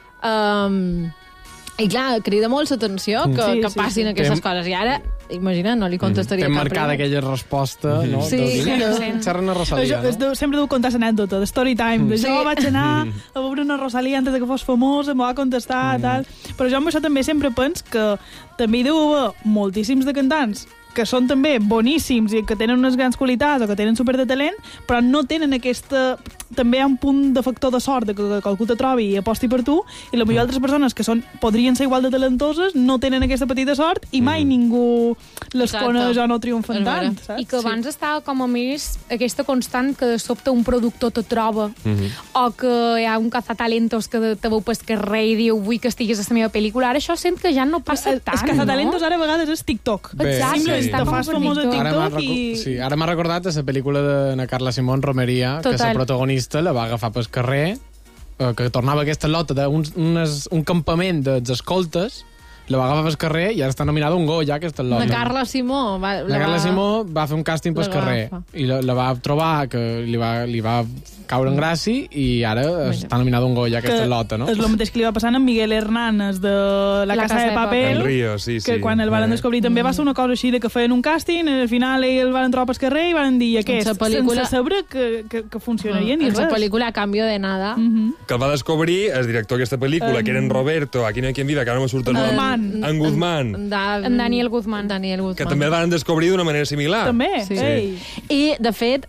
I clar, crida molt l'atenció que passin aquestes coses. I ara, imagina, no li contestaria cap marcada aquella resposta, no? Sí. Xerren a Rosalia, no? Sempre deu contar l'anècdota, de story time. Jo vaig anar a veure una Rosalia antes de que fos famosa, me va contestar, tal. Però jo amb això també sempre penso que també hi deu haver moltíssims de cantants que són també boníssims i que tenen unes grans qualitats o que tenen super de talent, però no tenen aquesta... També hi ha un punt de factor de sort de que qualcú te trobi i aposti per tu, i la majoria d'altres persones que podrien ser igual de talentoses no tenen aquesta petita sort i mai ningú les coneix o no triomfen tant, saps? I que abans estava com a més aquesta constant que de sobte un productor te troba o que hi ha un cazatalentos que te veu pel carrer i diu vull que estiguis a la meva pel·lícula. Ara això sent que ja no passa tant, no? Els cazatalentos ara a vegades és TikTok. Exacte, te fas famós a TikTok i... Sí, ara m'ha recordat la pel·lícula de na Carla Simón, Romeria, que la protagonista la va agafar pel carrer, que tornava aquesta lota d'un campament dels escoltes, la va agafar pel carrer i ara està nominada un Goya, aquesta lota. La Carla Simó Carla Simó va fer un càsting pel carrer i la va trobar, que li va caure en gràcia i ara està nominada un Goya, aquesta lota, no? És el mateix que li va passar amb Miguel Hernández de La Casa de Papel, el Río, sí. Que quan el van descobrir també va ser una cosa així de que feien un càsting, al final el van trobar pel carrer i van dir aquest, sense saber que funcionaria ni res. En la pel·lícula Cambio de Nada. Que el va descobrir el director d'aquesta pel·lícula, que eren Roberto, Aquí no hay quien viva, que ara no me surt el nom, en Guzmán. En Daniel Guzmán. Que també el van descobrir d'una manera similar. També, sí. I, de fet,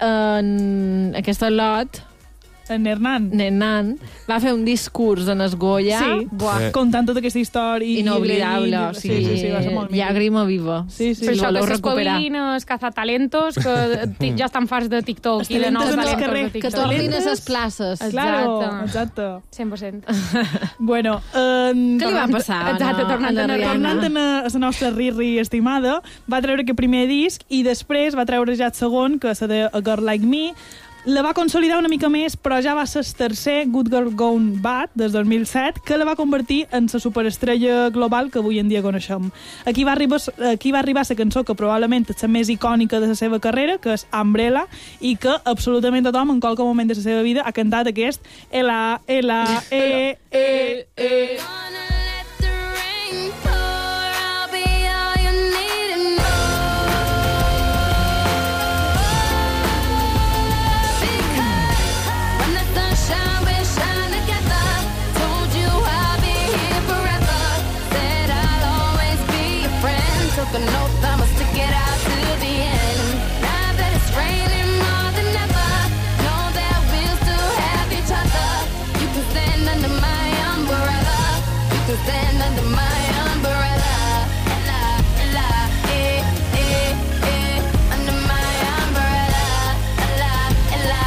en aquesta lot... En Hernán va fer un discurs en Esgoya contant tota aquesta història inoblidable, sí, va ser molt llàgrima viva. Sí. Per això que s'espavilin els cazatalentos que ja estan farts de TikTok i de nous talentos de TikTok. Que tornin a les places. Exacte. 100%. Bueno, què li va passar? Exacte, tornant a la nostra Riri estimada, va treure aquest primer disc i després va treure ja el segon, que és de A Girl Like Me. La va consolidar una mica més, però ja va ser el tercer Good Girl Gone Bad, des 2007, que la va convertir en la superestrella global que avui en dia coneixem. Aquí va arribar la cançó que probablement és la més icònica de la seva carrera, que és Umbrella, i que absolutament tothom en qualsevol moment de la seva vida ha cantat aquest L-A-L-A-E. Took an oath, I'ma stick it out to the end. Now that it's raining more than ever, know that we'll still have each other. You can stand under my umbrella. You can stand under my umbrella. Ella, ella, under my umbrella. Ella, ella,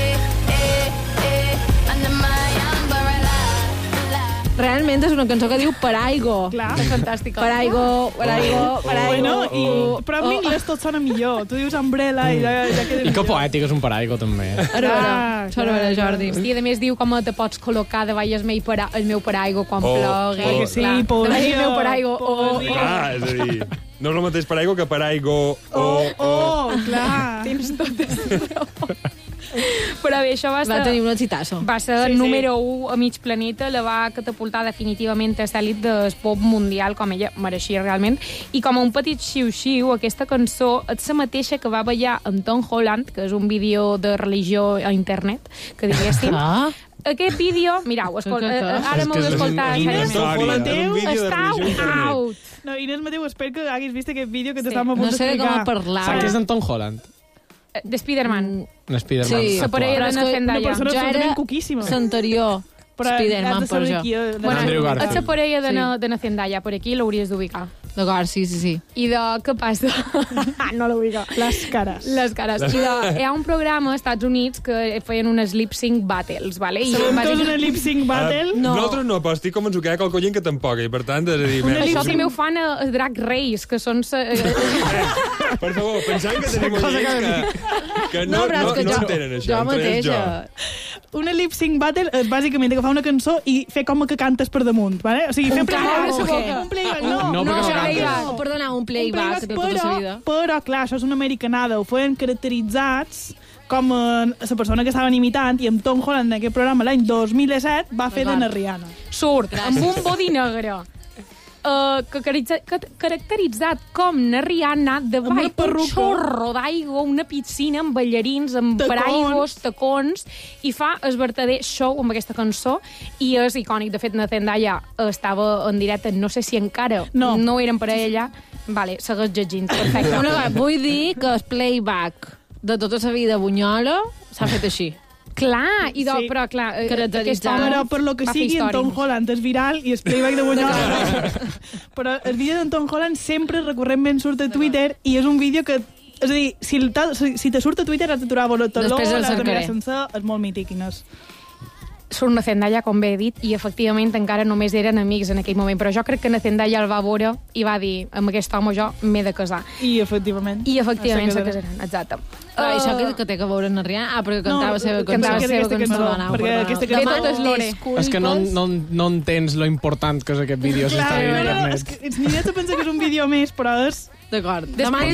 under my umbrella. Realment és una cançó que diu Paraigo. Clar. És fantàstica. Paraigo. Bueno, però en anglès tot sona millor. Tu dius Umbrella i ja queda I que poètic és un Paraigo, també. Ara, Jordi. I a més diu com te pots col·locar davall el meu paraigo quan plogui. Sí, poesia. El meu paraigo. Clar, és a dir, no és el mateix Paraigo que Paraigo. Clar. Tens totes raó. Però bé, això va tenir un exitasso. Va ser el número 1 a mig planeta, la va catapultar definitivament a l'elit del pop mundial, com ella mereixia realment. I com a un petit xiu-xiu, aquesta cançó és la mateixa que va ballar en Tom Holland, que és un vídeo de religió a internet, que diguéssim. Aquest vídeo, mirau, ara m'heu d'escoltar. Està out. No, Inés Mateu, espero que haguis vist aquest vídeo que t'estàvem a punt d'explicar. No sé com parlar. Saps que és d'en Tom Holland? De Spider-Man. Un Spider-Man. Sí, la parella de Zendaya. Una persona absolutament coquíssima. L'anterior Spider-Man per jo. Bueno, és la parella de Zendaya, per aquí l'hauries d'ubicar. D'acord, sí. I de... Què passa? No l'ubico. Les cares. I hi ha un programa als Estats Units que feien unes lip-sync battles, vale? Sabem que és una lip-sync battle? Nosaltres no, però estic convençut que hi ha qualcosa que tampoc, i per tant, és a dir... Això també ho fan a Drag Race, que són... Per favor, pensant que tenim oients que no entenen això. Jo mateixa. Una lip-sync battle és bàsicament agafar una cançó i fer com que cantes per damunt, vale? O sigui, fer un playback. Perdona, un playback de tota la vida. Però, clar, això és una americanada. Ho feien caracteritzats com la persona que estaven imitant, i amb Tom Holland en aquest programa l'any 2007 va fer de na Rihanna. Surt amb un body negre, caracteritzat com na Rihanna, davall un xorro d'aigua, una piscina amb ballarins, amb paraigos, tacons, i fa el verdader show amb aquesta cançó, i és icònic. De fet, na Zendaya estava en directe, no sé si encara no eren per a ella. Vale, segueix llegint, perfecte. Vull dir que el playback de tota la vida Bunyola s'ha fet així. Clar, però clar, però per lo que sigui en Tom Holland és viral i el playback de Bunyola. Però el vídeo d'en Tom Holland sempre recurrentment surt a Twitter i és un vídeo que, és a dir, si te surt a Twitter has de trobar el taló, l'has de mirar sencer, és molt mític, Inés. Surt na Zendaya, com bé he dit, i efectivament encara només eren amics en aquell moment, però jo crec que na Zendaya el va veure i va dir, amb aquest home jo m'he de casar. I efectivament se casaran, exacte. Això que té que veure en Rihanna? perquè cantava la seva cançó. Perquè aquesta cançó... És que no entens lo important que és aquest vídeo. Ni net pensa que és un vídeo més, però és... D'acord.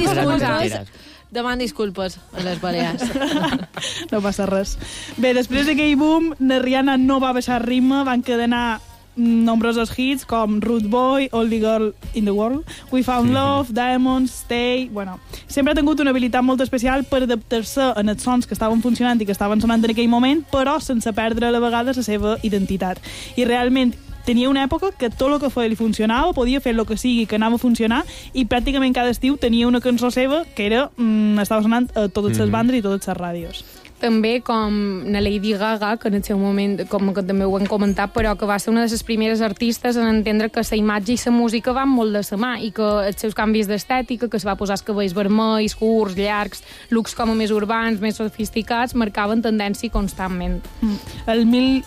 Deman disculpes a les Balears. No passa res. Bé, després d'aquell boom, na Rihanna no va baixar ritme, van cadenar nombrosos hits com Rude Boy, Only Girl in the World, We Found Love, Diamonds, Stay... Bueno, sempre ha tingut una habilitat molt especial per adaptar-se en els sons que estaven funcionant i que estaven sonant en aquell moment, però sense perdre a la vegada la seva identitat. I realment tenia una època que tot el que feia li funcionava, podia fer el que sigui que anava a funcionar, i pràcticament cada estiu tenia una cançó seva que estava sonant a totes les bandes i totes les ràdios. També com na Lady Gaga, que en el seu moment, com que també ho hem comentat, però que va ser una de les primeres artistes en entendre que la imatge i la música van molt de la mà i que els seus canvis d'estètica, que es va posar els cabells vermells, curts, llargs, looks com més urbans, més sofisticats, marcaven tendència constantment. El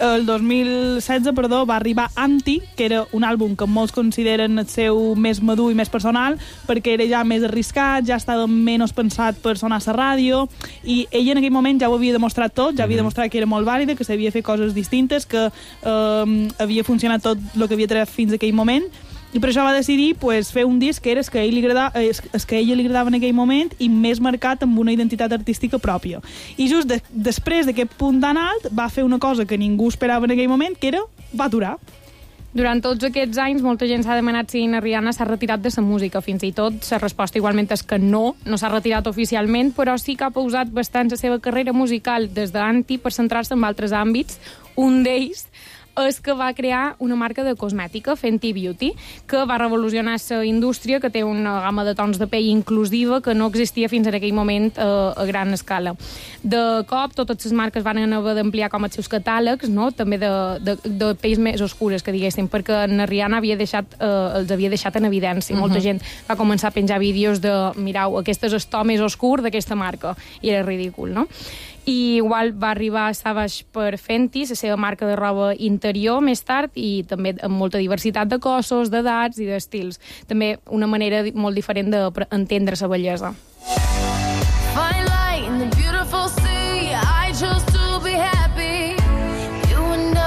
2016, va arribar Anti, que era un àlbum que molts consideren el seu més madur i més personal, perquè era ja més arriscat, ja estava menys pensat per sonar a la ràdio, i ella en aquell moment ja ho havia havia demostrat tot, ja havia demostrat que era molt vàlida, que sabia fer coses distintes, que havia funcionat tot el que havia tret fins a aquell moment, i per això va decidir pues, fer un disc que era el que a ella li agradava en aquell moment i més marcat amb una identitat artística pròpia. I just després d'aquest punt tan alt va fer una cosa que ningú esperava en aquell moment, que era va aturar. Durant tots aquests anys, molta gent s'ha demanat si na Rihanna s'ha retirat de la música. Fins i tot, la resposta igualment és que no s'ha retirat oficialment, però sí que ha pausat bastant la seva carrera musical des d'anti per centrar-se en altres àmbits. Un d'ells és que va crear una marca de cosmètica, Fenty Beauty, que va revolucionar la indústria, que té una gamma de tons de pell inclusiva que no existia fins en aquell moment a gran escala. De cop, totes les marques van haver d'ampliar com els seus catàlegs, no? També de pells més oscures, que diguéssim, perquè na Rihanna els havia deixat en evidència. Molta gent va començar a penjar vídeos de, mirau, aquest és el to més oscur d'aquesta marca, i era ridícul, no? I igual va arribar Savage per Fenty, la seva marca de roba interior, més tard, i també amb molta diversitat de cossos, d'edats i d'estils. També una manera molt diferent d'entendre la bellesa. Fine light in the beautiful sea. I chose to be happy. You and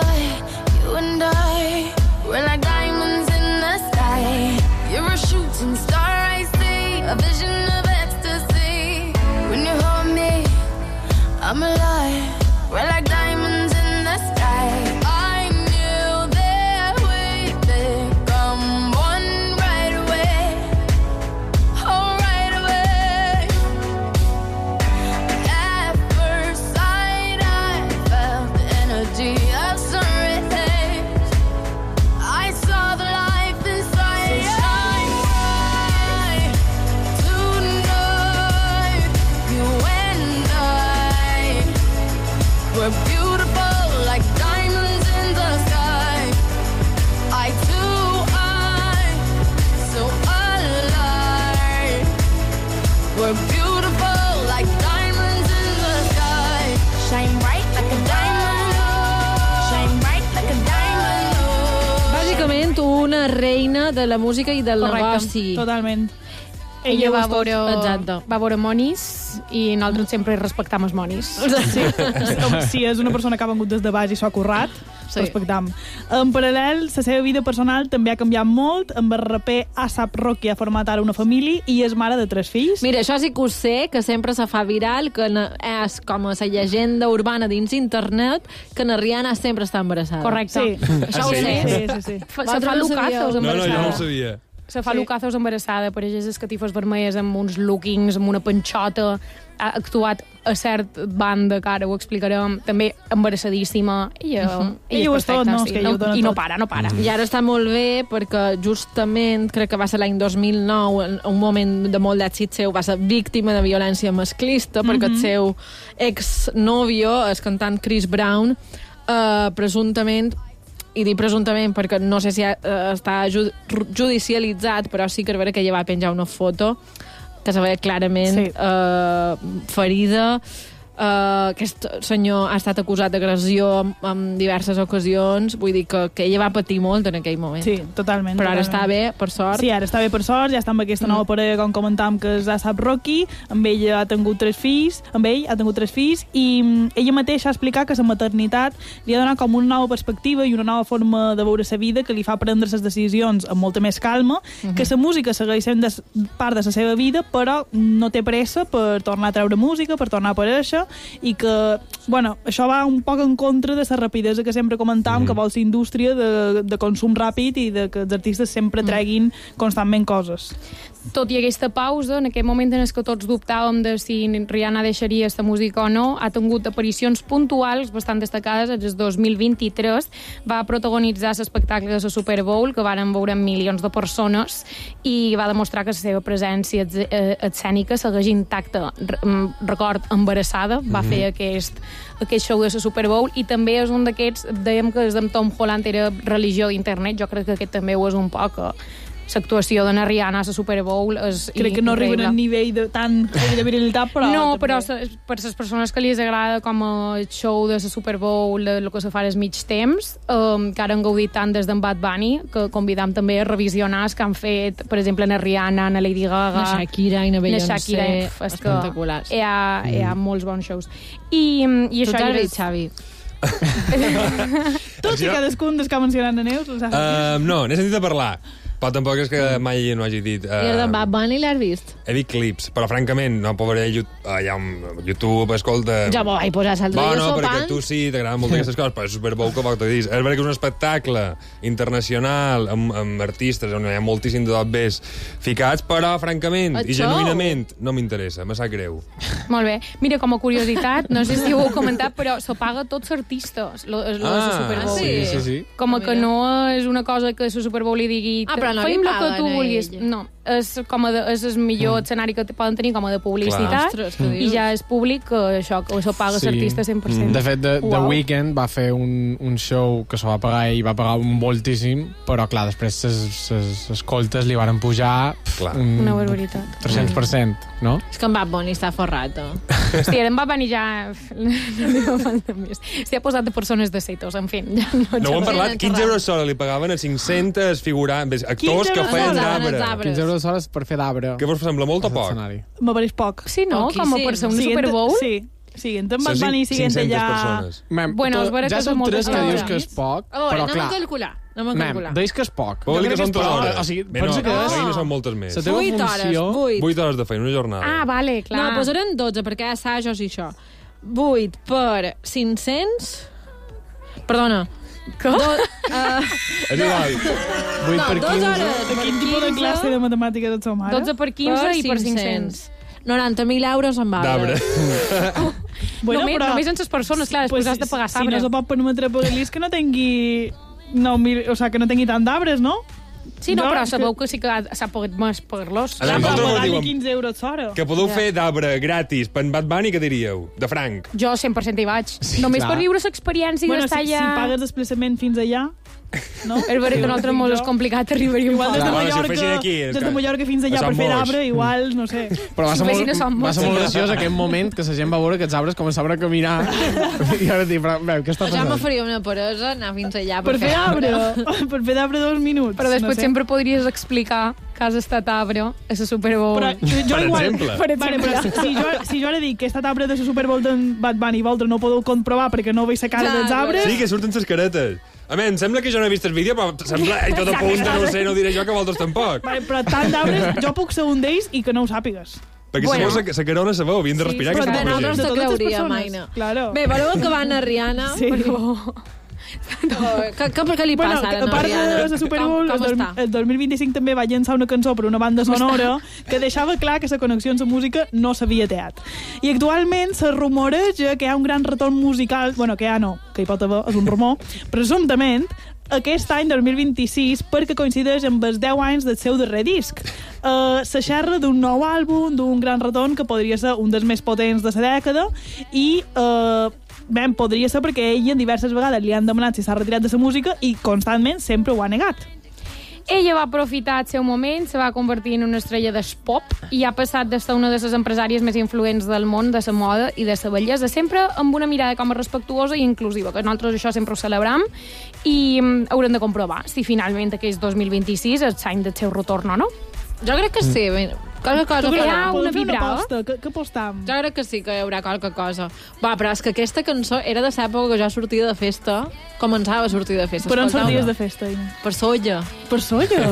I, we're like diamonds in the sky. You're a shooting star, I see, a vision of ecstasy. When you hold me, I'm alive. We're like diamonds in the sky. I knew that we'd become one right away. Oh, right away. At first sight, I felt the energy of sun rays. I saw the life inside you. Shine bright tonight. You and I, we're beautiful like diamonds in the sky. Eye to eye, so alive. We're beautiful like diamonds in the sky. Shine bright like a diamond. Shine bright like a diamond. Bàsicament, una reina de la música i del negoci. Totalment. Ella va Exacte. veure monis i nosaltres sempre respectam els monis. Sí, com si és una persona que ha vengut des de baix i s'ha currat, respectam. En paral·lel, la seva vida personal també ha canviat molt. Amb el raper A$AP Rocky ha format ara una família i és mare de 3 fills. Mira, això sí que ho sé, que sempre se fa viral, que és com a la llegenda urbana dins internet, que na Rihanna sempre està embarassada. Correcte. Sí. Això ho sé. Sí. Se fa lucazos embarassada. No, jo no ho sabia. Se fa lucazos embarassada, per les catifes vermelles amb uns lookings, amb una panxota, ha actuat a cert band de cara, ho explicarem, també embarassadíssima. Ella ho és tot, no? I no para. I ara està molt bé perquè justament, crec que va ser l'any 2009, en un moment de molt d'èxit seu, va ser víctima de violència masclista perquè el seu exnòvio, el cantant Chris Brown, presumptament, i dic presumptament perquè no sé si està judicialitzat, però sí que és vera que ella va penjar una foto que se veia clarament ferida. Aquest senyor ha estat acusat d'agressió en diverses ocasions, vull dir que ella va patir molt en aquell moment. Sí, totalment. Però ara està bé, per sort. Sí, ara està bé, per sort, ja està amb aquesta nova parella, com comentàvem, que és A$AP Rocky, amb ell ha tingut 3 fills, i ella mateixa ha explicat que la maternitat li ha donat com una nova perspectiva i una nova forma de veure la vida que li fa prendre les decisions amb molta més calma, que la música segueix sent part de la seva vida, però no té pressa per tornar a treure música, per tornar a aparèixer, i que, bueno, això va un poc en contra de la rapidesa que sempre comentàvem, que vol ser indústria de consum ràpid i de que els artistes sempre treguin constantment coses. Tot i aquesta pausa, en aquell moment en què tots dubtàvem de si Rihanna deixaria aquesta música o no, ha tingut aparicions puntuals bastant destacades. El 2023 va protagonitzar l'espectacle de la Super Bowl, que van veure milions de persones, i va demostrar que la seva presència escènica segueix intacta. Record, embarassada, va fer aquest show de la Super Bowl, i també és un d'aquests, dèiem que amb Tom Holland era religió d'internet, jo crec que aquest també ho és un poc. l'actuació de Rihanna a la Super Bowl és Crec que no arriben al nivell de tan de virilitat, però... No, també... però per les persones que li agrada com el show de la Super Bowl, de lo que se fa els mig temps, que ara han gaudit tant des d'en Bad Bunny, que convidam també a revisionar els que han fet, per exemple, na Rihanna, na Lady Gaga... Na Shakira i na Beyoncé, espectaculars. Hi ha molts bons shows. I tu això... t'has vist, Xavi? Tots i cadascun dels que ha mencionat la Neus, ho saps? No, n'he sentit a parlar. Però tampoc és que mai no hagi dit... I el de Bad Bunny l'has vist? He dit clips, però francament, no, pobre, allà un YouTube, escolta... Ja m'ho vaig posar l'altre dia sopant. Perquè sopant. tu sí, t'agraden molt aquestes coses, però és Super Bowl que poc t'ho dius. És veritat que és un espectacle internacional amb artistes on hi ha moltíssim de dobbers ficats, però francament i genuïnament no m'interessa, me sap greu. Molt bé. Mira, com a curiositat, no sé si ho heu comentat, però s'ho paga tots els artistes, lo de Super Bowl. Sí. Com que no és una cosa que la Super Bowl li digui... però no fem li el que tu paguen a vulguis. ell. No, és el millor escenari que poden tenir com a de publicitat. Ostres, què dius? I ja és públic que això paga l'artista 100%. De fet, The Weeknd va fer un show que s'ho va pagar ell, va pagar moltíssim, però clar, després les escoltes li varen pujar una barbaritat. 300%, no? És que en Bad Bunny està forrat, Hòstia, en Bad Bunny ja... S'hi ha posat de persones de setos, en fi. No ho hem parlat, 15 euros sola li pagaven a 500 figurants, actors que feien d'arbre. 15 euros soles per fer d'arbre. Què vos sembla, molt o poc? Me pareix poc. Sí, no? Com per ser un Super Bowl? Sí. Siguent en Bad Bunny, siguent allà... Bueno, és vera ja que són són moltes 3 que dius hores. que és poc, Oh, però anem clar... a calcular. Deis que és poc. Vol dir que són 3 hores. O sigui, Bé, no, pensa que és... no són moltes més. La teva 8 funció... hores, 8 hores de feina, una jornada. Ah, vale, clar. No, posarem 12, perquè hi ha assajos i això. 8 per 500... Perdona. Què? És igual. 8 per 15... A quin tipus de classe de matemàtiques et som ara? 12 per 15 i per 500. 90.000 euros en arbre. Bueno, només en les persones, clar, després has de pagar Si l'arbre. no se pot permetre pagar-los que no tingui 9.000, o sigui, que no tingui tant d'arbres, no? Sí, no, però sabeu que sí que s'ha pogut més pagar-los. A veure, vosaltres Pagar-li diuen 15 euros l'hora. que podeu fer d'arbre gratis per en Bad Bunny, què diríeu? De franc. Jo 100% hi vaig. Només clar. per viure l'experiència Bueno, d'estar si allà... pagues desplaçament fins allà... No? És veritat que a nosaltres molt és complicat arribar-hi. Igual des de Clar, si ho Mallorca, fessin aquí, és des de que- Mallorca fins allà a per Sant fer Boix. arbre, igual, no sé. Però va ser Si fessin a Sant molt Bosch. graciós aquell moment que la gent va veure que els arbres començaven a caminar i ara dic, però, què està Ja me passant? faria una peresa anar fins allà Per fer arbre. Per fer d'arbre 2 minuts. Però després no sé. sempre podries explicar que has estat arbre a la Super Bowl. Però jo Per igual, exemple. Per Vale, exemple. però si jo ara dic que he estat arbre de la Super Bowl d'en Bad Bunny i vosaltres no ho podeu comprovar perquè no veig la cara dels arbres... Sí, que surten les caretes. A mi, em sembla que jo no he vist el vídeo, però sembla... I tot apunta, no ho sé, no ho diré jo, que vosaltres tampoc. Vale, però tant d'arbres, jo puc ser un d'ells i que no ho sàpigues. Perquè Bueno. sabeu la carona sabeu, havien de respirar però aquesta de pobra nosaltres gent. te totes les creuria, persones. Maina. Claro. Bé, voleu acabar a Rihanna? Sí. Què li passa ara a a part Rihanna? de la Super Bowl, Com està? el 2025 també va llançar una cançó per una banda sonora que deixava clar que la connexió amb la música no s'havia teat. I actualment se rumoreja que hi ha un gran retorn musical, bueno, que ja no, que hi pot haver, és un rumor, presumptament, aquest any 2026 perquè coincideix amb els 10 anys del seu darrer disc. Se xerra d'un nou àlbum, d'un gran retorn que podria ser un dels més potents de la dècada i ben, podria ser perquè ell en diverses vegades li han demanat si s'ha retirat de la música i constantment sempre ho ha negat. Ella va aprofitar el seu moment, se va convertir en una estrella d'espop i ha passat d'estar una de les empresàries més influents del món de la moda i de la bellesa, sempre amb una mirada com a respectuosa i inclusiva, que nosaltres això sempre ho celebram i haurem de comprovar si finalment aquest 2026 és l'any del seu retorn o no. Jo crec que sí. Qualque cosa Tu que creus hi ha. que podem fer vibrada? una aposta? Què apostam? Jo crec que sí que hi haurà qualque cosa. Va, però és que aquesta cançó era de l'època que jo sortia de festa, començava a sortir de festa. Per on escolteu-la. sorties de festa? Ina? Per Solla. Per Solla?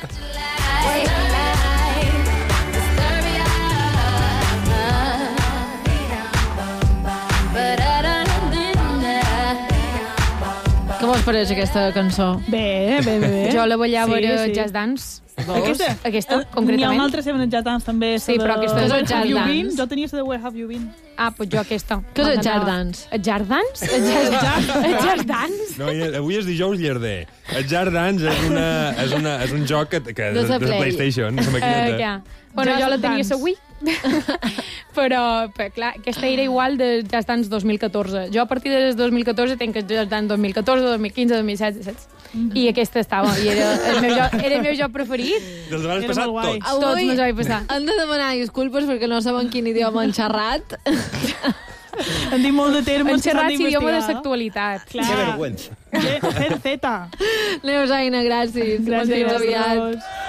Què vos pareix aquesta cançó? Bé. Jo la ballava Sí, a sí. Jazz Dance. Aquesta? Aquesta, N'hi ha concretament. una altra seva en Jazz Dance, també. Sí, però aquesta és el Where Jazz Have You Dance. Been? Jo tenia la de Where Have You Been. Ah, doncs jo aquesta. Què és el M'encantava. Jazz Dance? El Jazz Dance? El Jazz Dance? No, avui és dijous llerder. El Jar Dance és un joc que De de la Play. PlayStation, la maquineta. Ja. Bueno, jo la tenia a Wii. però, clar, aquesta era igual de Jazz Dance 2014. Jo a partir de 2014 tenc el Jazz Dance 2014, 2015, 2017, saps? I aquesta estava, i era el meu joc preferit. Dels de l'any passat, tots. Tots me'ls vaig passar. Hem de demanar disculpes perquè no sabem quin idioma han xerrat. Han dit molt de termes Han que s'han xerrat idioma de d'investigar. l'actualitat. Clar. Que vergüenza. Zeta. Neus, Aina, gràcies. Gràcies Ens veiem a aviat. vosaltres.